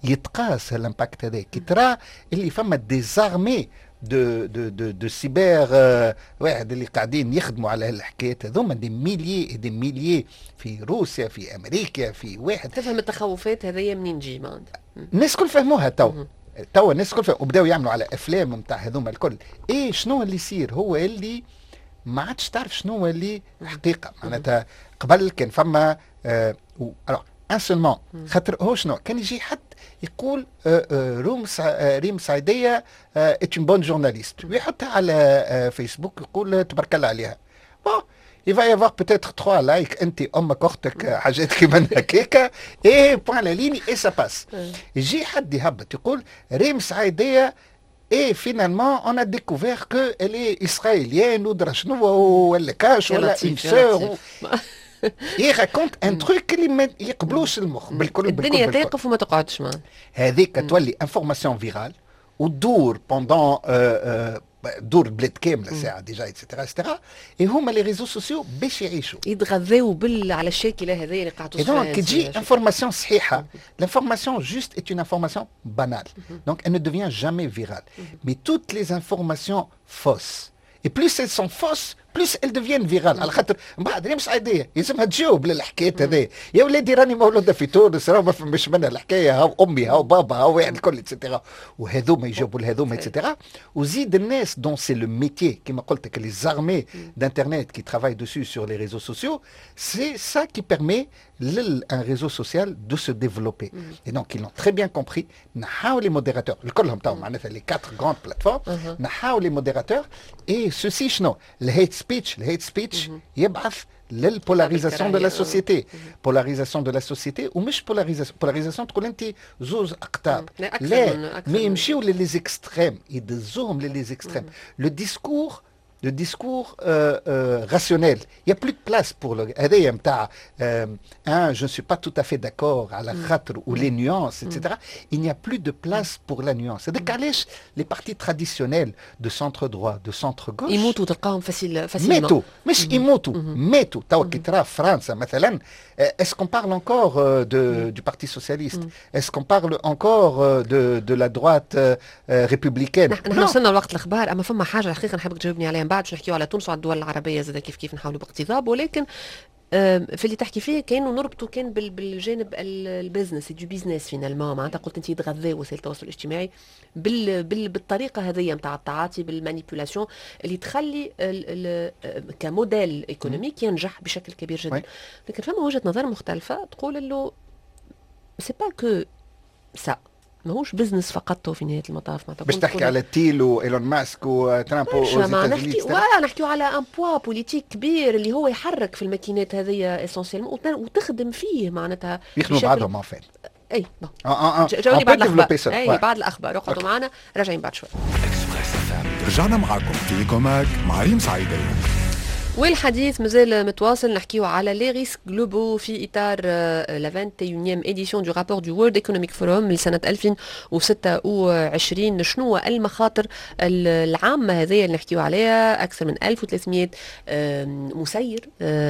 يتقاس الامباكت هذا. كي ترى اللي فما ديزارمي دو دو دو دو سيبر آه واحد اللي قاعدين يخدموا على هالحكايات هذوما دي ميليي دي ميليي في روسيا في امريكا في واحد. تفهم التخوفات هذيا منين تجي معناتها؟ الناس كل فهموها تو تو الناس كل فهموا وبداوا يعملوا على افلام نتاع هذوما الكل. ايه شنو اللي يصير هو اللي ما عادش تعرف شنو هو اللي حقيقه. معناتها قبل كان فما آه ان سولمون خاطر هو شنو كان يجي حد يقول آه آه روم سع... آه ريم سعيديه ات اون بون جورناليست ويحطها على آه فيسبوك يقول تبارك الله عليها. بون il va y avoir peut-être trois likes انت امك اختك حاجات كيما هكاكا اي بوان لا ليني اي سا باس. يجي حد يهبط يقول ريم سعيديه et finalement on a découvert que elle est israélienne ou درا شنو ولا كاش ولا une sœur. il raconte un truc اللي ما يقبلوش المخ بالكل. الدنيا تقف وما تقعدش معاه. هذيك تولي انفورماسيون فيرال وتدور بوندون دور البلاد كامله ساعه ديجا اكسترا اكسترا. اي هما لي ريزو سوسيو باش يعيشوا يتغذاو بال على الشاكله هذه اللي قاعد توصل. دونك كي تجي انفورماسيون صحيحه l'information juste est une information banale donc elle ne devient jamais virale. Mais toutes les informations fausses et plus elles sont fausses بليس ال ديفيان فيرال على خاطر من بعد ريم سعيديه يلزمها تجاوب للحكايه هذه. يا ولادي راني مولوده في تونس راه ما فماش منها الحكايه هاو امي هاو بابا هاو واحد الكل اتسيتيرا وهذوما يجاوبوا لهذوما اتسيتيرا. وزيد الناس دون سي لو ميتيي كيما قلت لك لي زارمي دانترنت كي ترافاي دوسو سور لي ريزو سوسيو سي سا كي بيرمي لان ريزو سوسيال دو سو ديفلوبي. اي دونك ils l'ont très bien compris. نحاو لي موديراتور الكلهم تاعهم معناتها لي كاتر غراند بلاتفورم نحاو لي موديراتور اي سوسي شنو الهيت سبيتش. الهيت سبيتش يبعث للبولاريزاسيون دو لا سوسيتي. بولاريزاسيون دو لا سوسيتي ومش بولاريزاسيون. بولاريزاسيون تقول انت زوز اقطاب لا مي يمشيو للي زيكستريم يدزوهم للي زيكستريم. لو ديسكور de discours euh, euh, rationnel. Il n'y a plus de place pour le... هذايا متاع hein, je ne suis pas tout à fait d'accord على خاطر ou les nuances, et cetera. Il n'y a plus de place pour la nuance. هذاك علاش les partis traditionnels de centre droit, de centre gauche يموتوا تلقاهم فاسيل فاسيلمون. ماتوا مش يموتوا ماتوا. توا كي ترى في فرنسا مثلا est-ce qu'on parle encore euh, de, du Parti socialiste? Est-ce qu'on parle encore euh, de, de la droite euh, républicaine? نحن وصلنا لوقت الاخبار، اما فما حاجه الحقيقه نحبك تجاوبني عليها من بعد باش نحكيو على تونس وعلى الدول العربيه زاد كيف كيف نحاولوا باقتضاب، ولكن في اللي تحكي فيه كانوا نربطوا كان بالجانب البزنس دو بيزنس فينالمون. معناتها قلت انت يتغذى وسائل التواصل الاجتماعي بال بال بالطريقه هذه نتاع التعاطي بالمانيبيولاسيون اللي تخلي ال ال كموديل ايكونوميك ينجح بشكل كبير جدا. لكن فما وجهه نظر مختلفه تقول انه سي با كو سا ماهوش بزنس فقط في نهايه المطاف. معناتها باش تحكي على تيل وايلون ماسك وترامب نحكي نحكيو على ان بوا بوليتيك كبير اللي هو يحرك في الماكينات هذه اسونسيالمون وتخدم فيه معناتها يخدموا بعضهم ان فيت. اي اه اه اه جاوني بعد الاخبار. اي بعد الاخبار اقعدوا معنا راجعين بعد شوي. رجعنا معكم في كوماك مع ريم سعيدة. والحديث مازال متواصل نحكيو على لي ريسك جلوبو في اطار لا واحد وعشرين اديسيون دو رابور دو وورلد ايكونوميك فوروم لسنه ألفين وستة وعشرين. شنو المخاطر العامه هذه اللي نحكيو عليها؟ اكثر من ألف وثلاثمئة مسير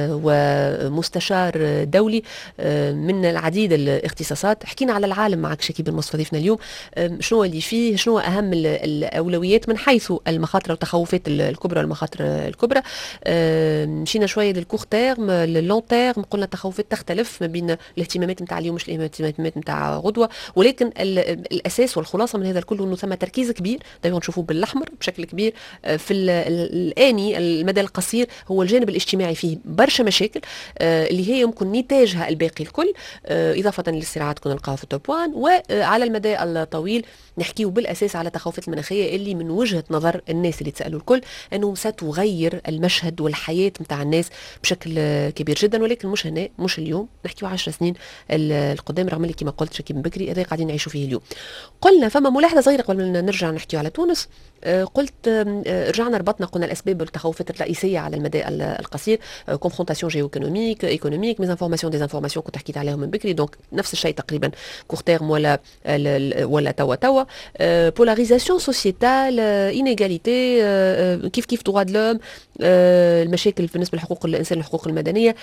ومستشار دولي من العديد الاختصاصات. حكينا على العالم معك شكيب المصطفى ضيفنا اليوم، شنو اللي فيه، شنو اهم الاولويات من حيث المخاطر والتخوفات الكبرى والمخاطر الكبرى. مشينا شويه للكور تيرم لللون تيرم، قلنا التخوفات تختلف ما بين الاهتمامات نتاع اليوم مش الاهتمامات نتاع غدوه، ولكن الاساس والخلاصه من هذا الكل انه ثم تركيز كبير دائما نشوفوه بالاحمر بشكل كبير في الاني المدى القصير هو الجانب الاجتماعي فيه برشا مشاكل اللي هي يمكن نتاجها الباقي الكل اضافه للصراعات كنا نلقاها في التوب واحد. وعلى المدى الطويل نحكيو بالاساس على التخوفات المناخيه اللي من وجهه نظر الناس اللي تسالوا الكل انه ستغير المشهد والحياه نتاع الناس بشكل كبير جدا، ولكن مش هنا مش اليوم، نحكيو عشر سنين القدام، رغم اللي كما قلت شكيب من بكري هذا قاعدين نعيشوا فيه اليوم. قلنا فما ملاحظه صغيره قبل ما نرجع نحكيو على تونس. قلت رجعنا ربطنا قلنا الاسباب والتخوفات الرئيسيه على المدى القصير، كونفرونتاسيون جيو ايكونوميك ايكونوميك ميزانفورماسيون ديزانفورماسيون كنت حكيت عليهم من بكري، دونك نفس الشيء تقريبا كور تيرم ولا ولا توا توا بولاريزاسيون سوسيتال انيغاليتي كيف كيف دغوا دو لوم، المشاكل بالنسبه لحقوق الانسان الحقوق المدنيه،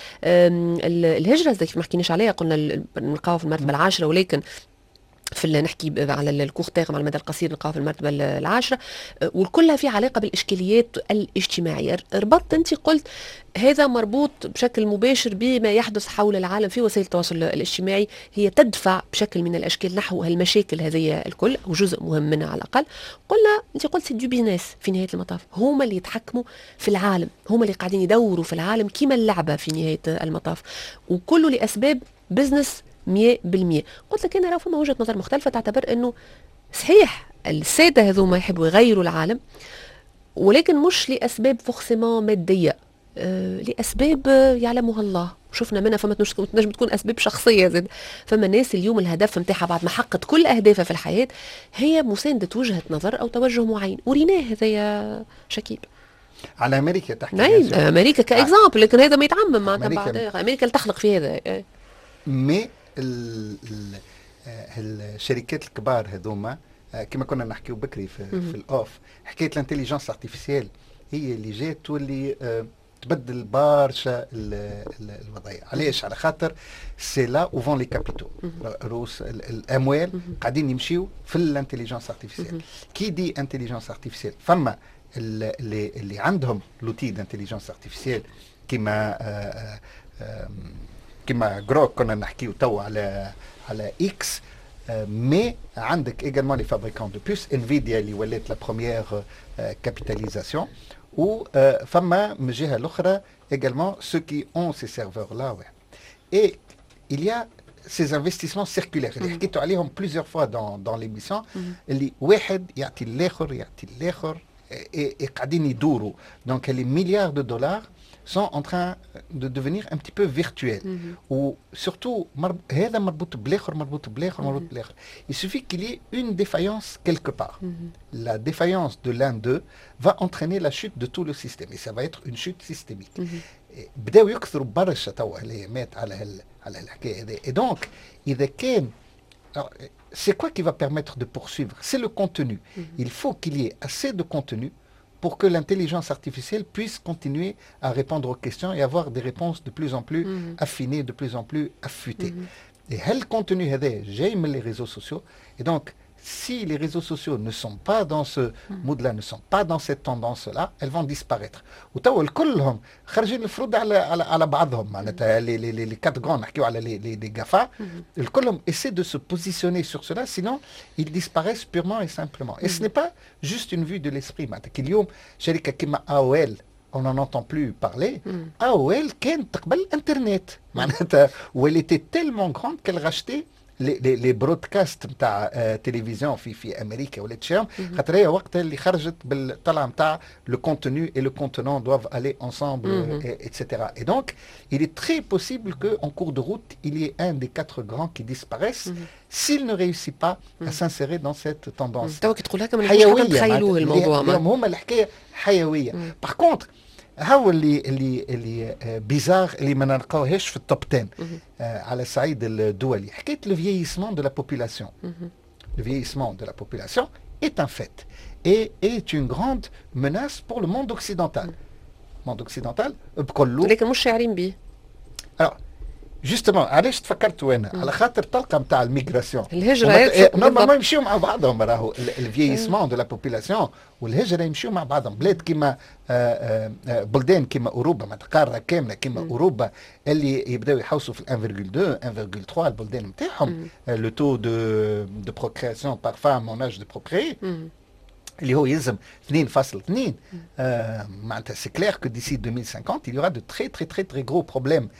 الهجره زي كيف ما حكيناش عليها قلنا نلقاوها في المرتبه العاشره، ولكن في اللي نحكي على الكور تيرم على المدى القصير نلقاها في المرتبه العاشره، وكلها في علاقه بالاشكاليات الاجتماعيه. ربطت انت قلت هذا مربوط بشكل مباشر بما يحدث حول العالم في وسائل التواصل الاجتماعي، هي تدفع بشكل من الاشكال نحو هالمشاكل هذه الكل او جزء مهم منها على الاقل. قلنا انت قلت سي دو بيزنس في نهايه المطاف، هما اللي يتحكموا في العالم، هما اللي قاعدين يدوروا في العالم كيما اللعبه في نهايه المطاف، وكله لاسباب بزنس مية بالمية. قلت لك انا راه فما وجهه نظر مختلفه تعتبر انه صحيح الساده هذوما يحبوا يغيروا العالم، ولكن مش لاسباب فورسيمون ماديه، أه لاسباب يعلمها الله، شفنا منها. فما تنجم تكون اسباب شخصيه زاد. فما ناس اليوم الهدف نتاعها بعد ما حققت كل اهدافها في الحياه هي مسانده وجهه نظر او توجه معين، وريناه هذايا شكيب على امريكا تحكي. نعم امريكا كاكزامبل، لكن هذا ما يتعمم معناتها بعد امريكا اللي تخلق في هذا. مي الشركات الكبار هذوما كما كنا نحكيو بكري في, في الاوف، حكايه الانتليجنس ارتيفيسيال هي اللي جات تولي تبدل برشا الوضعيه. علاش؟ على خاطر سي لا او فون لي كابيتو، روس الاموال قاعدين يمشيو في الانتليجنس ارتيفيسيال. كي دي انتليجنس ارتيفيسيال فما اللي اللي عندهم لوتي دانتليجنس ارتيفيسيال كيما آآ آآ كما جروك كنا نحكيو تو على على اكس، مي عندك ايجالمون لي فابريكون دو بوس انفيديا اللي ولات لا بروميير كابيتاليزاسيون، و فما من الجهه الاخرى ايجالمون سو كي اون سي سيرفور لا واحد. اي il y a ces investissements circulaires اللي حكيتوا عليهم بليزيور فوا دون دون ليميسيون، اللي واحد يعطي الاخر يعطي الاخر قاعدين يدوروا. دونك لي مليار دو دولار sont en train de devenir un petit peu virtuels. Mhm. Ou surtout, مرب- هذا مربوط بالآخر مربوط بالآخر مربوط بالآخر. Il suffit qu'il y ait une défaillance quelque part. Mhm. La défaillance de l'un d'eux va entraîner la chute de tout le système. Et ça va être une chute systémique. Mhm. بداوا يكثروا برشا توا الايامات على هال على الحكايه هذه. Et donc, إذا كان alors, c'est quoi qui va permettre de poursuivre? C'est le contenu. Mhm. Il faut qu'il y ait assez de contenu pour que l'intelligence artificielle puisse continuer à répondre aux questions et avoir des réponses de plus en plus Mhm. affinées, de plus en plus affûtées. Mhm. Et le contenu هذا جاي من les réseaux sociaux. Et donc, si les réseaux sociaux ne sont pas dans ce mood-là, ne sont pas dans cette tendance-là, elles vont disparaître. وتوا كلهم خارجين الفروض على على على بعضهم معناتها les les les les quatre grands نحكيو على les les les GAFA. الكلهم essaient de se positionner sur cela, sinon ils disparaissent purement et simplement. Et ce n'est pas juste une vue de l'esprit. معناتها كي اليوم شركة كيما A O L on n'en entend plus parler. A O L كانت قبل الانترنت معناتها و elle était tellement grande qu'elle rachetait les les les broadcasts نتاع télévision في في امريكا ولا تشام خاطر هي وقتها اللي خرجت بالطلعه نتاع le contenu et le contenant doivent aller ensemble Mhm. et, et cetera. Et donc il est très possible qu'en cours de route il y ait un des quatre grands qui disparaissent s'il ne réussit pas à s'insérer dans cette tendance. تو كي تقول هكا ما نجمش حتى نتخيلوه الموضوع. اليوم هما الحكايه حيويه. باغ كونتر هاو اللي اللي اللي بيزار اللي ما نلقاوهاش في التوب عشرة آه على الصعيد الدولي. حكايه le vieillissement de la population. Le vieillissement de la population est un fait et est une grande menace pour le monde occidental. Le monde occidental بكله. لكن مش شاعرين به. Alors, justement, علاش تفكرتوا انا؟ على خاطر تلقى نتاع الميغراسيون. الهجرة نورمالمون يمشيو مع بعضهم راهو الفييسمون دو لا بوبولاسيون والهجره يمشيو مع بعضهم. بلاد كيما بلدان كيما اوروبا معناتها قاره كامله كيما اوروبا اللي يبداو يحوسوا في واحد فاصلة اثنين واحد فاصلة ثلاثة البلدان نتاعهم لو تو دو دو بروكرياسيون بار فام اون اج دو بروكري اللي هو يلزم اثنين فاصلة اثنين معناتها سي كلير كو ديسي ألفين وخمسين il y aura de très très très très gros problèmes.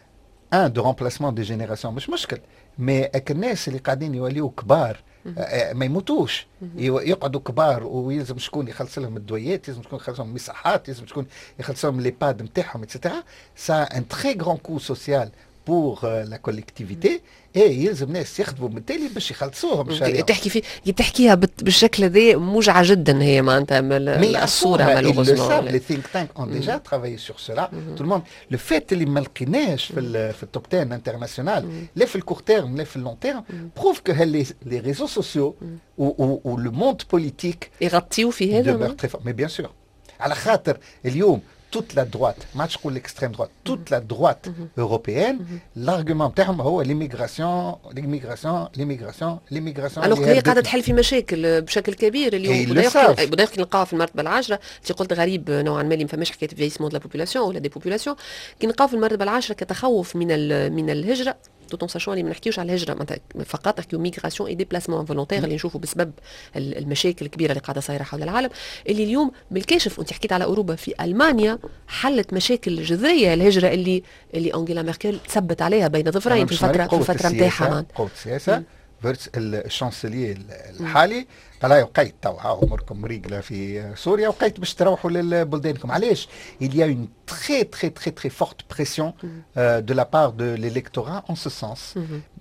un de remplacement des générations مش مشكل مي الناس اللي قاعدين يوليو كبار آه ما يموتوش يقعدوا كبار ويلزم شكون يخلص لهم الدويات يلزم شكون يخلص لهم المساحات يلزم شكون يخلص لهم لي باد نتاعهم اتسيتيرا سا ان تري غران كو سوسيال بور لا كوليكتيفيتي اي يلزم ناس يخدموا بالتالي باش يخلصوهم مشاريع. تحكي في تحكيها بالشكل ذا موجعه جدا هي معناتها الصوره malheureusement. Les think tanks ont déjà travaillé sur cela. Tout le monde. Le fait اللي ما لقيناش في في التوب عشرة انترناسيونال لا في الكور تيرم لا في اللون تيرم prouve que les les réseaux sociaux ou ou ou le monde politique يغطيوا في هذا. Mais bien sûr. على خاطر اليوم toute la droite, ما تقول l'extrême droite, toute la droite européenne, l'argument نتاعهم هو l'immigration, l'immigration, l'immigration, l'immigration. الوغ هي قاعده تحل في مشاكل بشكل كبير اليوم. بدا يحكي نلقاها في المرتبه العاشره. انت قلت غريب نوعا ما اللي ما فماش حكايه فيسمون دو لا بوبولاسيون ولا دي بوبولاسيون. كي نلقاو في المرتبه العاشره كتخوف من من الهجره توت اون ساشون اللي ما نحكيوش على الهجره معناتها فقط نحكيو ميغراسيون اي ديبلاسمون فولونتير اللي نشوفوا بسبب المشاكل الكبيره اللي قاعده صايره حول العالم اللي اليوم بالكاشف. وانت حكيت على اوروبا في المانيا حلت مشاكل جذريه الهجره اللي اللي انجيلا ميركل تثبت عليها بين ظفرين في الفتره في الفتره نتاعها. قوه السياسه فيرس الشانسليي الحالي قال لها وقيت توا اموركم ريقله في سوريا وقيت باش تروحوا لبلدانكم. علاش؟ il y a une très très très très forte pression euh, de la part de l'électorat en ce sens.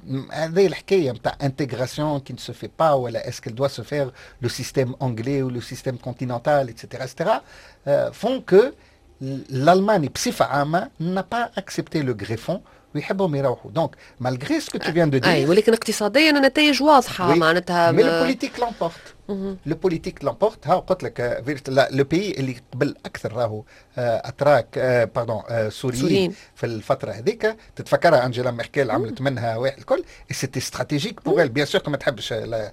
هذه الحكايه نتاع intégration qui ne se fait pas ولا est-ce qu'elle doit se faire le système anglais ou le système continental etc etc euh, font que l'Allemagne بصفه عامه n'a pas accepté le greffon ويحبهم يروحوا. دونك malgré ce que tu viens de dire. اي ولكن اقتصاديا النتائج واضحه معناتها. مي لو بوليتيك لامبورت. لو بوليتيك لامبورت. ها قلت لك لو بيي اللي قبل اكثر راهو اتراك باردون سوريين في الفتره هذيك تتفكرها انجيلا ميركل عملت منها واحد الكل سيتي استراتيجيك بوغ ال بيان سور ما تحبش ما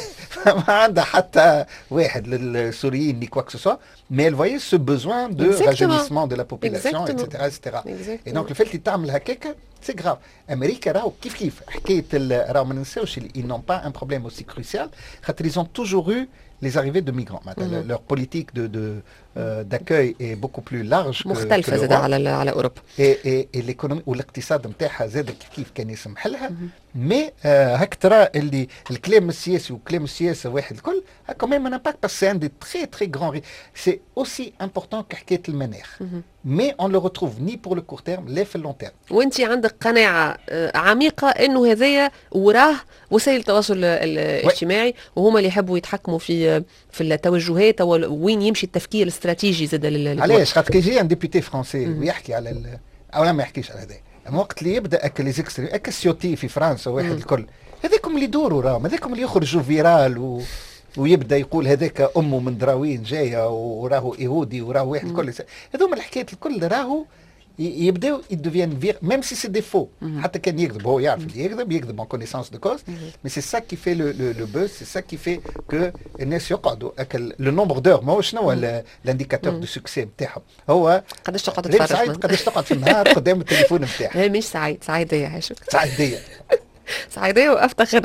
عندها حتى واحد للسوريين ني كواك سو سوا مي ال فوي سو بوزوان دو راجونيسمون دو لا بوبولاسيون ايتترا ايتترا. اي دونك الفيلت اللي تعمل هكاك سي غراف. امريكا راهو كيف كيف حكايه راهو ما ننساوش ils n'ont pas un problème aussi crucial خاطر ils ont toujours eu les arrivées de migrants. Mmh. Leur politique de, de, euh, d'accueil est beaucoup plus large que, مختلفة زاد على على أوروبا. Et, et, et l'économie والاقتصاد نتاعها زاد كيف كان يسمح لها. مي هاك ترى اللي الكلام السياسي وكلام السياسة واحد الكل هاكا ميم ان امباكت بس سي ان دي تري تري غران سي اوسي امبورطون كحكاية المناخ. مي اون لو ريتروف ني بور لو كور تيرم لا في اللون تيرم. وانت عندك قناعة عميقة انه هذايا وراه وسائل التواصل الاجتماعي وهما اللي يحبوا يتحكموا في في التوجهات وين يمشي التفكير الاستراتيجي زاد لل علاش خاطر كي يجي ان ديبيوتي فرونسي ويحكي على ال... او ما يحكيش على هذا وقت اللي يبدا اكل لي زيكستري اكل سيوتي في فرنسا واحد الكل هذاكم اللي يدوروا راهم هذاكم اللي يخرجوا فيرال و... ويبدا يقول هذاك امه من دراوين جايه وراهو يهودي وراهو واحد الكل هذوما الحكايات الكل راهو يبداو يدوفيان فير ميم سي سي ديفو حتى كان يكذب هو يعرف اللي يكذب يكذب اون كونيسانس دو كوز مي سي سا كي في لو لو بوز سي سا كي في كو الناس يقعدوا اكل لو نومبر دور ما هو شنو هو الانديكاتور دو سوكسي نتاعهم هو قداش تقعد تتفرج قداش تقعد في النهار قدام التليفون نتاعك مش سعيد سعيديه عايشك سعيديه سعيديه وافتخر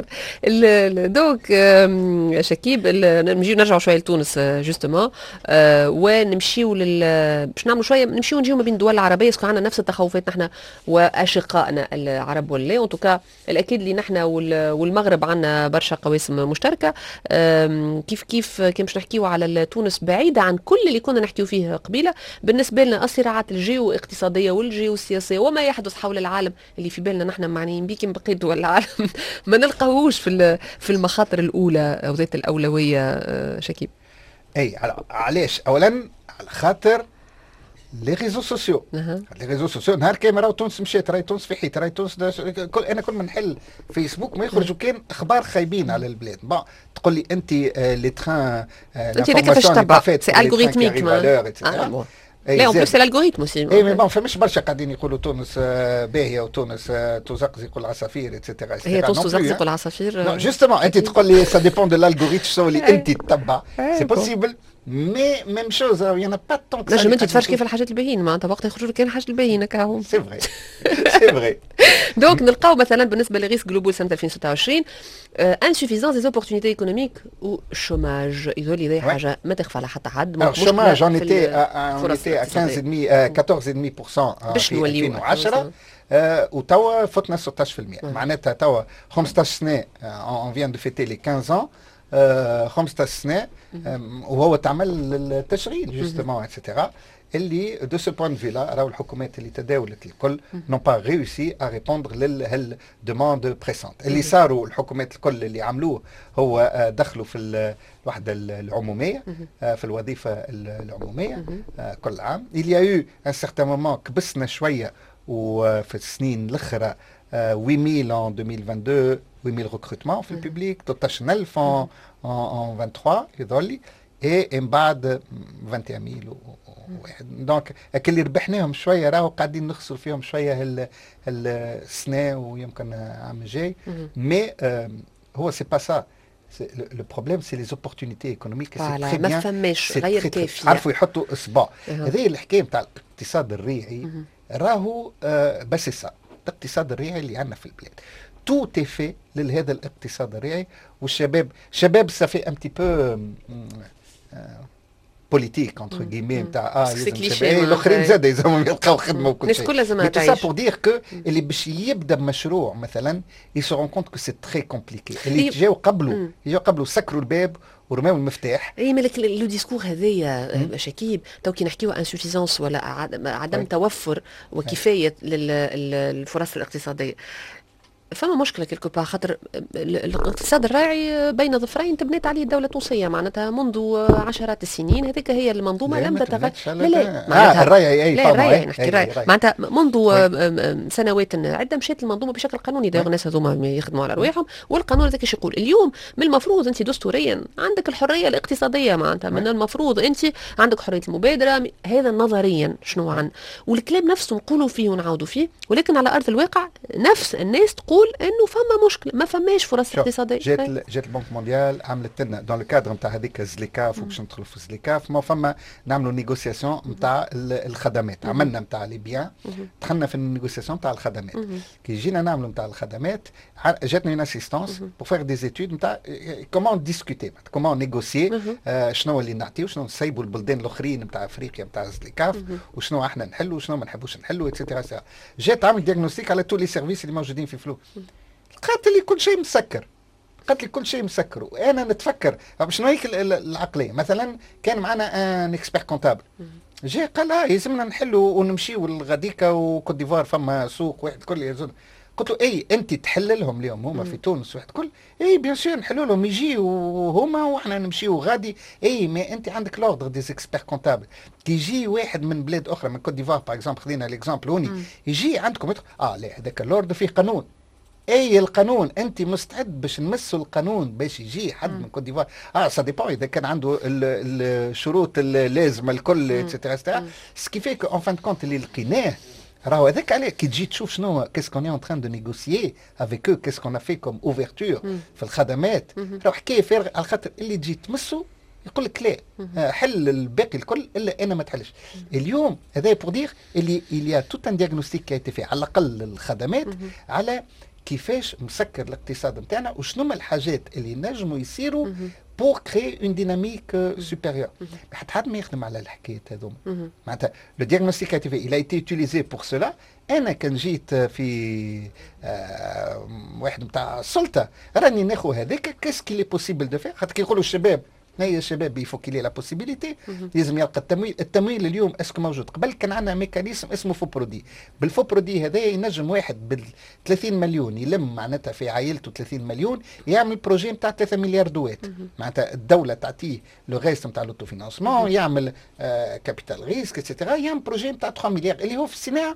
دوك شكيب نجيو نرجعوا شويه لتونس جوستومون ونمشيو لل باش نعملوا شويه نمشيو نجيو ما بين الدول العربيه اسكو عندنا نفس التخوفات نحن واشقائنا العرب ولا اون توكا الاكيد اللي نحن والمغرب عندنا برشا قواسم مشتركه كيف كيف كي باش نحكيو على تونس بعيده عن كل اللي كنا نحكيو فيه قبيله بالنسبه لنا الصراعات الجيو اقتصاديه والجيو السياسيه وما يحدث حول العالم اللي في بالنا نحن معنيين بيه بقيه دول العالم ما نلقاهوش في في المخاطر الاولى او ذات الاولويه شكيب. اي علاش؟ اولا على خاطر لي ريزو سوسيو لي ريزو سوسيو نهار كامل راهو تونس مشات راهي تونس في حيط راهي تونس كل انا كل ما نحل فيسبوك ما يخرجوا كان اخبار خايبين على البلاد. بون تقول لي انت لي تران انت ذاك كيفاش تتبع سي الغوريثميك لا اون بليس سي الالغوريثم اوسي اي مي بون فماش برشا قاعدين يقولوا تونس باهيه وتونس تزقزق العصافير اتسيتيرا هي تونس تزقزق العصافير نو جوستومون انت تقول لي سا ديبون دو الالغوريثم شنو اللي انت تتبع سي بوسيبل مي ميم شوز يانا با طون نجم انت تفرج كيف الحاجات الباهيين معناتها وقت يخرجوا لك كاين الحاجات الباهيين كاهو سي فري سي فري دونك نلقاو مثلا بالنسبه لريسك جلوبال سنه ألفين وستة وعشرين انسوفيزونس دي زوبورتونيتي ايكونوميك وشوماج يقول لي حاجه ما تخفى على حتى حد الشوماج اون ايتي اون ايتي خمسة فاصلة خمسة بالمئة في ألفين وعشرة وتوا فتنا ستة عشر بالمئة معناتها توا خمسطاش سنه اون فيان دو فيتي لي خمسة خمسطاش سنه وهو تعمل التشغيل جوستومون اتسيتيرا اللي دو سو بوين في لا راهو الحكومات اللي تداولت الكل نون با ريوسي ا ريبوندر للدوموند بريسونت اللي صاروا الحكومات الكل اللي عملوه هو دخلوا في الوحده العموميه في الوظيفه العموميه كل عام il y a eu un certain moment كبسنا شويه وفي السنين الاخرى huit mille en deux mille vingt-deux huit mille recrutements في الببليك ثلاثة عشر ألف en en vingt-trois يظلي اي من بعد واحد وعشرين مية واحد دونك اللي ربحناهم شويه راهو قاعدين نخسروا فيهم شويه السنه ويمكن عام الجاي مي هو سي با سا لو بروبليم سي لي زوبورتونيتي ايكونوميك سي تري بيان ما فماش غير كافيه عرفوا يحطوا اصبع هذه الحكايه نتاع الاقتصاد الريعي راهو بس سا الاقتصاد الريعي اللي عندنا في البلاد تو تيفي لهذا الاقتصاد الريعي والشباب شباب سافي ام تي بو بوليتيك انتر غيمي نتاع اه لازم الاخرين زاد يلزمهم يلقاو خدمه وكل شيء الناس كلها لازم تعيش سا بور دير كو اللي باش يبدا بمشروع مثلا يسو كونت كو سي تري كومبليكي اللي جاو قبله جاو قبله سكروا الباب ورماو المفتاح. اي مالك لو ديسكور هذايا شكيب تو كي نحكيو انسوفيزونس ولا عدم توفر وكفايه للفرص الاقتصاديه فما مشكله كيلكو با خاطر الاقتصاد الراعي بين ظفرين تبنيت عليه الدوله التونسيه معناتها منذ عشرات السنين هذيك هي المنظومه لم تتغير لا لا معناتها الراعي اي لا الراعي نحكي الراعي معناتها منذ سنوات عده مشات المنظومه بشكل قانوني داير الناس هذوما يخدموا على رواحهم والقانون هذاك ايش يقول اليوم من المفروض انت دستوريا عندك الحريه الاقتصاديه معناتها من المفروض انت عندك حريه المبادره هذا نظريا شنو عن والكلام نفسه نقولوا فيه ونعاودوا فيه ولكن على ارض الواقع نفس الناس تقول تقول انه فما مشكله، ما فماش فرص اقتصاديه. جات ال... جات البنك مونديال عملت لنا دون لو كادر نتاع هذيك الزليكاف وباش ندخلوا في الزليكاف، ما فما نعملوا نيغوسياسيون نتاع الخدمات. عملنا نتاع لي بيان، دخلنا في النيغوسياسيون نتاع الخدمات. كي جينا نعملوا نتاع الخدمات جاتنا اون اسيستونس بور فيغ دي زيتود نتاع كومون ديسكوتي، كومون نيغوسيي، شنو اللي نعطيو، شنو نسيبوا البلدان الاخرين نتاع افريقيا نتاع الزليكاف، وشنو احنا نحلوا وشنو ما نحبوش نحلوا اكسيتيرا. جات عمل ديagnostic على تو لي سيرفيس اللي موجودين في فلو، لقات لي كل شيء مسكر، قالت لي كل شيء مسكر. وانا نتفكر شنو هيك العقليه. مثلا كان معنا ان اكسبير كونتابل جا قال اه يلزمنا نحلوا ونمشيو لغاديكا وكوت ديفوار فما سوق واحد كل يزن. قلت له اي انت تحل لهم اليوم هما في تونس واحد كل، اي بيان سور نحلوا لهم يجيو هما واحنا نمشيو غادي. اي ما انت عندك لوردر دي اكسبير كونتابل، تيجي واحد من بلاد اخرى من كوت ديفوار باغ اكزومبل، خذينا ليكزومبل هوني، يجي عندكم يدخل اه لا هذاك اللوردر فيه قانون. اي القانون انت مستعد باش نمسوا القانون باش يجي حد من كوت ديفوار؟ اه سا ديبون اذا كان عنده الشروط اللازمه الكل اتسيتيرا. سكيفي كو اون فان كونت اللي لقيناه راهو هذاك عليه. كي تجي تشوف شنو كيس كون اون تران دو نيغوسيي افيك او، كيس كون في كوم اوفرتور في الخدمات، راهو حكايه فارغه على خاطر اللي تجي تمسوا يقول لك لا آه حل الباقي الكل الا انا ما تحلش. اليوم هذا بور دير اللي il y a tout un diagnostic qui a été fait على الاقل الخدمات على كيفاش مسكر الاقتصاد نتاعنا وشنو هما الحاجات اللي نجموا يصيروا pour créer une dynamique euh, supérieure. حتى حد ما يخدم على الحكايات هذوما. معناتها le diagnostic a été fait, il a été utilisé pour cela. انا كان جيت في آه واحد نتاع السلطه راني ناخذ هذاك كاسكي لي بوسيبل دو فير، خاطر كي يقولوا الشباب هي الشباب يفو كي لا بوسيبيليتي لازم يلقى التمويل. التمويل اليوم اسكو موجود؟ قبل كان عندنا ميكانيزم اسمه فو برودي. بالفو برودي هذا ينجم واحد بال ثلاثين مليون يلم معناتها في عائلته ثلاثين مليون يعمل بروجي نتاع ثلاثة مليار دوات. معناتها الدوله تعطيه لو غيست نتاع لوتو فينانسمون، يعمل آه كابيتال ريسك اتسيتيرا، يعمل بروجي نتاع ثلاثة مليار اللي هو في الصناعه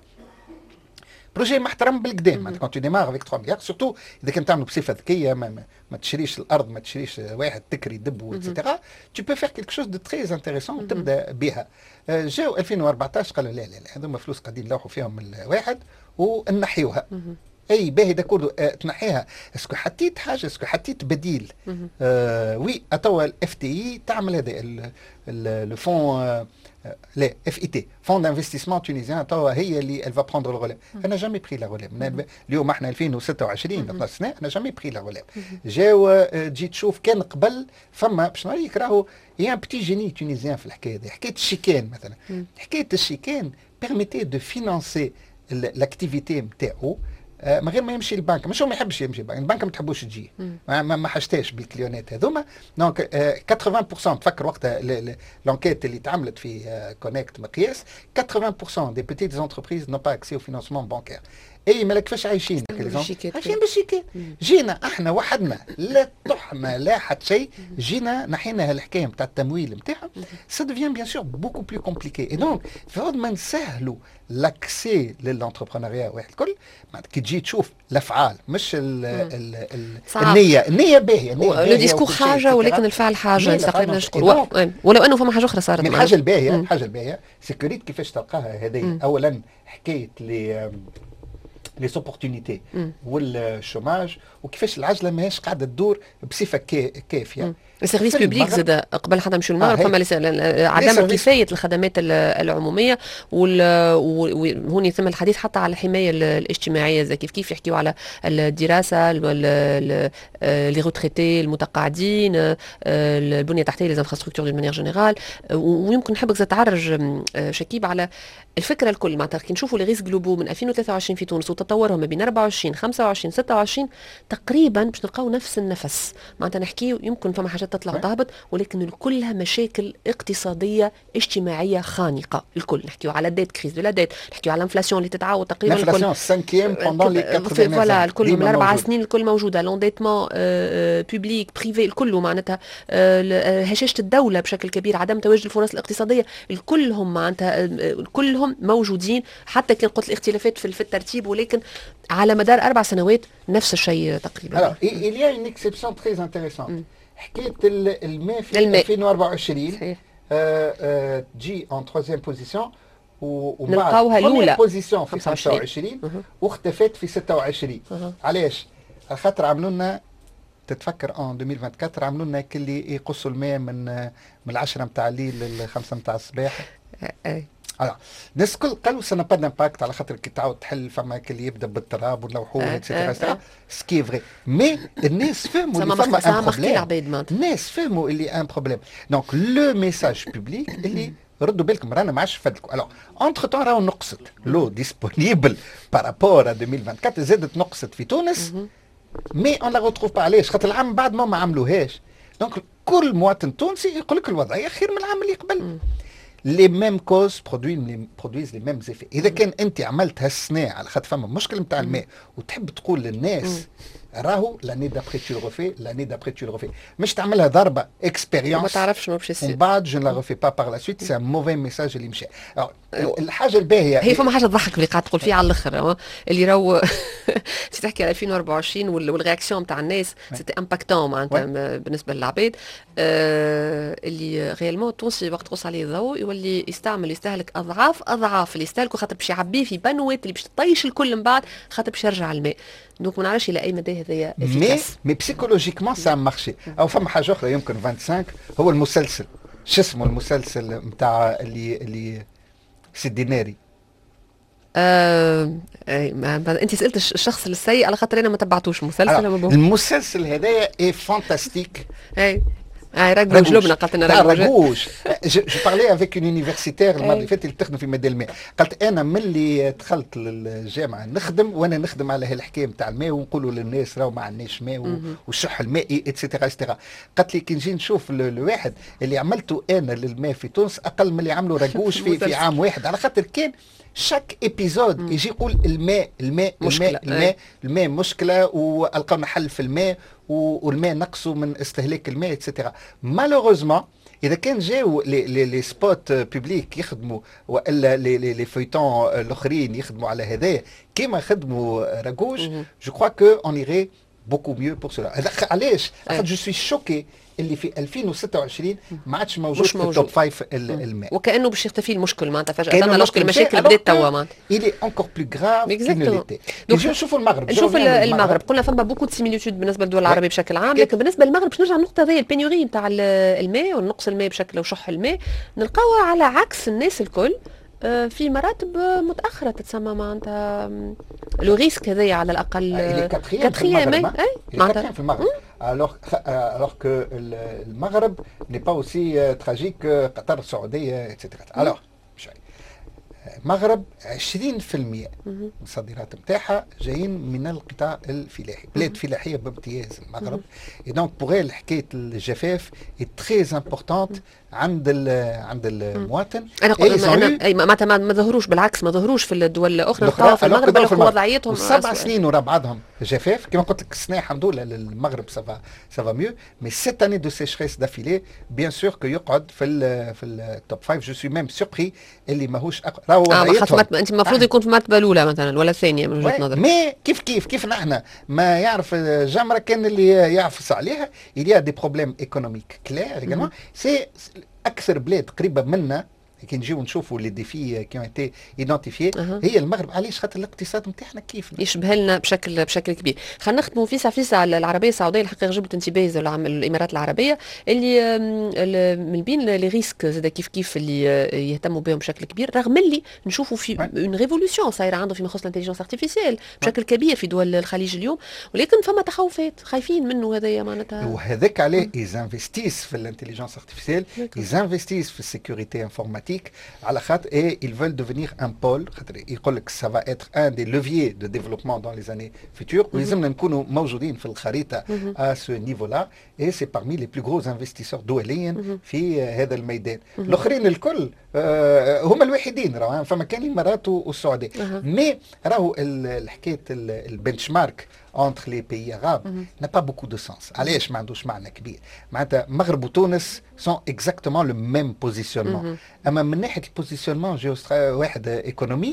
بروجي محترم بالقدام. معناتها كون تو ديمار افيك ثلاثة مليار سورتو اذا كنت تعمل بصفه ذكيه، ما, ما, ما تشريش الارض، ما تشريش واحد تكري دب اتسيتيرا، tu peux faire quelque chose de très intéressant وتبدا بها. جاو ألفين وأربعطاش قالوا لا لا لا هذوما فلوس قاعدين نلوحوا فيهم الواحد ونحيوها. اي باهي داكور اه تنحيها. اسكو حطيت حاجه، اسكو حطيت بديل؟ آه وي اتوا الاف تي اي تعمل هذا لو فون آه لا اف اي تي فون دانفستيسمون تونيزيان توا هي اللي elle va prendre le relais. انا جامي بري لا relais. اليوم احنا ألفين وستة وعشرين اثنا عشر سنه انا جامي بري لا relais. جاو تجي تشوف كان قبل فما باش نوريك راهو يا بتي جيني تونيزيان في الحكايه هذه. حكايه الشيكان مثلا، حكايه الشيكان بيرميتي دو فينانسي لاكتيفيتي نتاعو من غير ما يمشي البنك. مش هو ما يحبش يمشي البنك، البنك ما تحبوش تجي، ما, ما حاجتاش بالكليونات هذوما. دونك ثمانين بالمئة تفكر وقتها لونكيت اللي تعملت في كونيكت مقياس ثمانين بالمئة دي بيتيت انتربريز نو با اكسي او فينانسمون بانكير. اي مالك كيفاش عايشين؟ عايشين بالشيكات. جينا احنا وحدنا لا طحنا لا حتى شيء، جينا نحينا هالحكايه نتاع التمويل نتاعها. سا ديفيان بيان سور بوكو بلو كومبليكي. اي دونك فعود ما نسهلوا لاكسي للانتربرونيا واحد الكل. كي تجي تشوف الافعال مش ال ال ال النيه. النيه باهيه، لو ديسكور حاجه ولكن الفعل حاجه تقريبا. نقول ولو انه فما حاجه اخرى صارت. من الحاجه الباهيه الحاجه الباهيه سيكوريت كيفاش تلقاها هذه. اولا حكايه لي لي سوبورتونيتي والشوماج وكيفاش العجله ماهيش قاعده تدور بصفه كافيه. السيرفيس بوبليك زاد قبل حتى نمشيو للمغرب فما عدم كفايه الخدمات العموميه، وهون يتم الحديث حتى على الحمايه الاجتماعيه زي كيف كيف يحكيوا على الدراسه، لي روتريتي المتقاعدين، البنيه التحتيه، لي انفراستركتور دو مانيير جينيرال. ويمكن نحبك زاد تعرج شكيب على الفكره الكل. معناتها كي نشوفوا لي ريسك جلوبو من ألفين وثلاثة وعشرين في تونس وتطورهم ما بين أربعة وعشرين خمسة وعشرين ستة وعشرين تقريبا باش نلقاو نفس النفس. معناتها نحكيو يمكن فما حاجات تطلع وتهبط ولكن كلها مشاكل اقتصاديه اجتماعيه خانقه. الكل نحكيو على ديت كريز دو لا ديت، نحكيو على الانفلاسيون اللي تتعاود تقريبا الانفلاسيون السانكيام بوندون لي ثمانين فوالا الكل من اربع سنين الكل موجوده. لونديتمون بوبليك بريفي الكل معناتها هشاشه الدوله بشكل كبير، عدم تواجد الفرص الاقتصاديه، الكلهم معناتها كلهم موجودين. حتى كان قلت الاختلافات في الترتيب ولكن على مدار اربع سنوات نفس الشيء تقريبا. Alors il y a une exception très intéressante. حكايه الماء في ألفين وأربعة وعشرين تجي en troisième position ومن نلقاوها الاولى بوزيسيون في خمسة خمسة وعشرين وعشرين واختفت في ستة وعشرين. علاش؟ على خاطر عملوا لنا تتفكر ان ألفين وأربعة وعشرين عملوا لنا كلي يقصوا الماء من من العشرة نتاع الليل للخمسة نتاع الصباح. اي الناس الكل قالوا سنا با دامباكت على خاطر كي تعاود تحل فما كلي يبدا بالتراب ونلوحوه اتسيتيرا سكي فري. مي الناس فهموا اللي فما ان بروبليم. الناس فهموا اللي ان بروبليم. دونك لو ميساج بوبليك اللي ردوا بالكم رانا ما عادش فدلكم. الوغ اونتر تون راهو نقصت لو ديسپونيبل بارابور ا ألفين وأربعة وعشرين زادت نقصت في تونس. مي اون لا روتروف با علاش؟ خاطر العام بعد ما ما عملوهاش. دونك كل مواطن تونسي يقول لك الوضعيه خير من العام اللي قبل. لي ميم كوز برودويز لي ميم زيفي. اذا كان انت عملت هالسنه على خاطر فما مشكل نتاع الماء وتحب تقول للناس راهو لاني دابري تو ريفي لاني دابري تو ريفي مش تعملها ضربه اكسبيريونس ما تعرفش ما باش يصير ومن بعد جو لا ريفي با باغ لا سويت. سي ان موفي ميساج اللي مشى. الحاجه الباهيه هي فما حاجه تضحك اللي قاعد تقول فيها على الاخر اللي راهو تحكي على ألفين وأربعة وعشرين والرياكسيون تاع الناس سيتي امباكتون معناتها بالنسبه للعباد اللي ريالمون التونسي وقت تقص عليه الضوء يولي يستعمل يستهلك اضعاف اضعاف اللي يستهلكوا خاطر باش يعبيه في بنوات اللي باش تطيش الكل من بعد خاطر باش يرجع الماء. دونك ما نعرفش الى اي مدى هذايا مي مي بسيكولوجيكمون سا مارشي. او فما حاجه اخرى يمكن خمسة وعشرين هو المسلسل شو اسمه المسلسل نتاع اللي اللي سيديناري. آه انت سالت الشخص السيء على خاطر انا ما تبعتوش مسلسل. المسلسل هذايا اي فانتاستيك. اي اي رجوج لبنى قالت لنا رجوج. جو بارلي افيك اون يونيفرسيتير المره اللي فاتت اللي تخدم في مجال الماء. قالت انا ملي دخلت للجامعه نخدم وانا نخدم على هالحكايه نتاع الماء ونقولوا للناس راهو ما عندناش ماء والشح المائي اتسيتيرا اتسيتيرا. قالت لي كي نجي نشوف الواحد اللي عملته انا للماء في تونس اقل من اللي عمله رجوج في في عام واحد على خاطر كان شاك ابيزود يجي يقول الماء الماء مشكلة. الماء الماء, الماء مشكله والقونا حل في الماء والماء نقصوا من استهلاك الماء اتسيتيرا. مالوغوزمون اذا كان جاو لي لي سبوت بوبليك يخدموا والا لي لي فيتون الاخرين يخدموا على هذايا كيما خدموا راجوج جو كخوا كو اون ايري بوكو ميو بور سولا. علاش؟ خاطر جو سوي شوكي اللي في ألفين وستة وعشرين ما عادش موجود, موجود في التوب فايف الماء. وكانه باش يختفي المشكل معناتها فجاه ثم مشكل المشاكل بدات توا معناتها. إلي أنكور بلو غراف كي نوليتي. نجيو نشوفوا المغرب. نشوف المغرب قلنا فما بوكو دي سيميليتود بالنسبه للدول العربيه بشكل عام لكن بالنسبه للمغرب باش نرجع للنقطه هذه البينيوري نتاع الماء والنقص الماء بشكل وشح الماء نلقاوها على عكس الناس الكل في مراتب متاخره تتسمى معناتها لو ريسك هذايا على الاقل كاتريام معناتها في المغرب. alors alors que المغرب n'est pas aussi tragique قطر السعوديه اتسيتيرا. alors المغرب عشرين بالمئة من الصادرات نتاعها جايين من القطاع الفلاحي. بلاد فلاحيه بامتياز المغرب. اي دونك بوغ حكايه الجفاف اي تري امبورطونت عند عند المواطن. انا قلت انا اي معناتها ما ظهروش بالعكس ما ظهروش في الدول الاخرى نلقاو في المغرب وضعيتهم سبع سنين ورا بعضهم جفاف كما قلت لك السنه الحمد لله للمغرب سافا سافا ميو. مي سيت اني دو سيشريس دافيلي بيان سور كو يقعد في ال في التوب فايف. جو سوي ميم سوربري اللي ماهوش راهو وضعيتهم. آه انت المفروض يكون في المرتبه الاولى مثلا ولا الثانيه من وجهه نظرك. مي كيف كيف كيف نحن ما يعرف جمره كان اللي يعفص عليها il y a des problèmes économiques clairs également. c'est اكثر بلاد قريبه منا كي نجيو نشوفوا لي ديفي كي ايتي ايدونتيفي هي المغرب. علاش؟ خاطر الاقتصاد نتاعنا كيف يشبه لنا بشكل بشكل كبير. خلينا نختموا فيسا فيسا على العربيه السعوديه. الحقيقه جبت انتباهي الامارات العربيه اللي من بين لي ريسك زاد كيف كيف اللي يهتموا بهم بشكل كبير رغم اللي نشوفوا في اون ريفولوسيون صايره عنده فيما يخص الانتليجنس ارتيفيسيال بشكل كبير في دول الخليج اليوم ولكن فما تخوفات خايفين منه هذايا معناتها. وهذاك عليه ايزانفستيس في الانتليجنس ارتيفيسيال ايزانفستيس في السيكوريتي انفورماتيك على خاطر et ils veulent devenir un pôle. يقول لك ça va être un des leviers de développement dans les années futures. ولازمنا نكونوا موجودين في الخريطة à ce niveau-là et c'est parmi les plus gros investisseurs دوليا في هذا الميدان. الآخرين الكل هم الوحيدين راهو فما كان الإمارات والسعودية. مي راهو الحكاية البنش مارك entre les pays arabes n'a pas beaucoup de sens. علاش ما عندوش معنى كبير؟ معناتها المغرب وتونس sont exactement le même positionnement. اما من ناحيه البوزيشنمون واحد ايكونوميك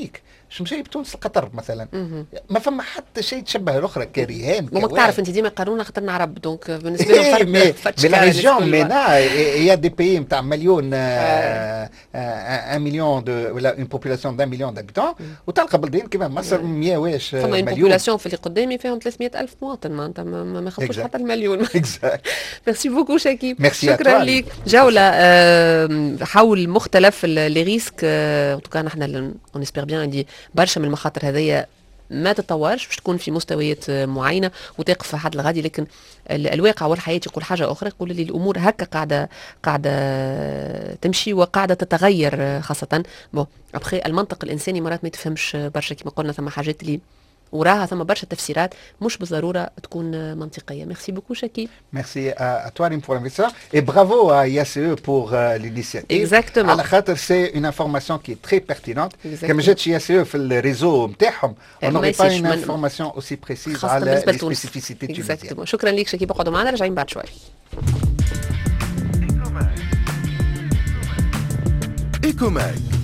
شو مشي بتونس القطر مثلا. ما فما حتى شيء تشبه الاخرى كريهان. ماك تعرف انت ديما يقارنونا خاطرنا عرب دونك بالنسبه لهم فرق مي لا ريجيون مينا يا دي بيي نتاع مليون ان مليون دو ولا اون بوبولاسيون دان مليون دابيتون وتلقى بلدان كيما مصر مية واش فما مليون. فما بوبولاسيون في اللي قدامي فيهم ثلاثمئة ألف مواطن معناتها ما يخصوش حتى المليون. ميرسي بوكو شكيب. شكرا لك. جوله حول مختلف لي ريسك ان توكا نحن اون اسبير بيان اللي برشا من المخاطر هذيا ما تتطورش باش تكون في مستويات معينه وتقف حد الغادي، لكن الواقع والحياه يقول حاجه اخرى، يقول لي الامور هكا قاعده قاعده تمشي وقاعده تتغير خاصه بون ابخي المنطق الانساني مرات ما يتفهمش برشا كما قلنا، ثم حاجات اللي وراها ثم برشا تفسيرات مش بالضروره تكون منطقيه. ميرسي بوكو شكي. ميرسي à toi Rim pour l'investissement et bravo à I A C E pour euh, l'initiative. Exactement. على خاطر c'est une information qui est très pertinente. كما جاتش I A C E في الريزو نتاعهم on n'aurait pas une information aussi précise على les spécificités tunisiennes. شكرا لك شكي. بقعدوا معنا راجعين بعد شوي. إيكوماك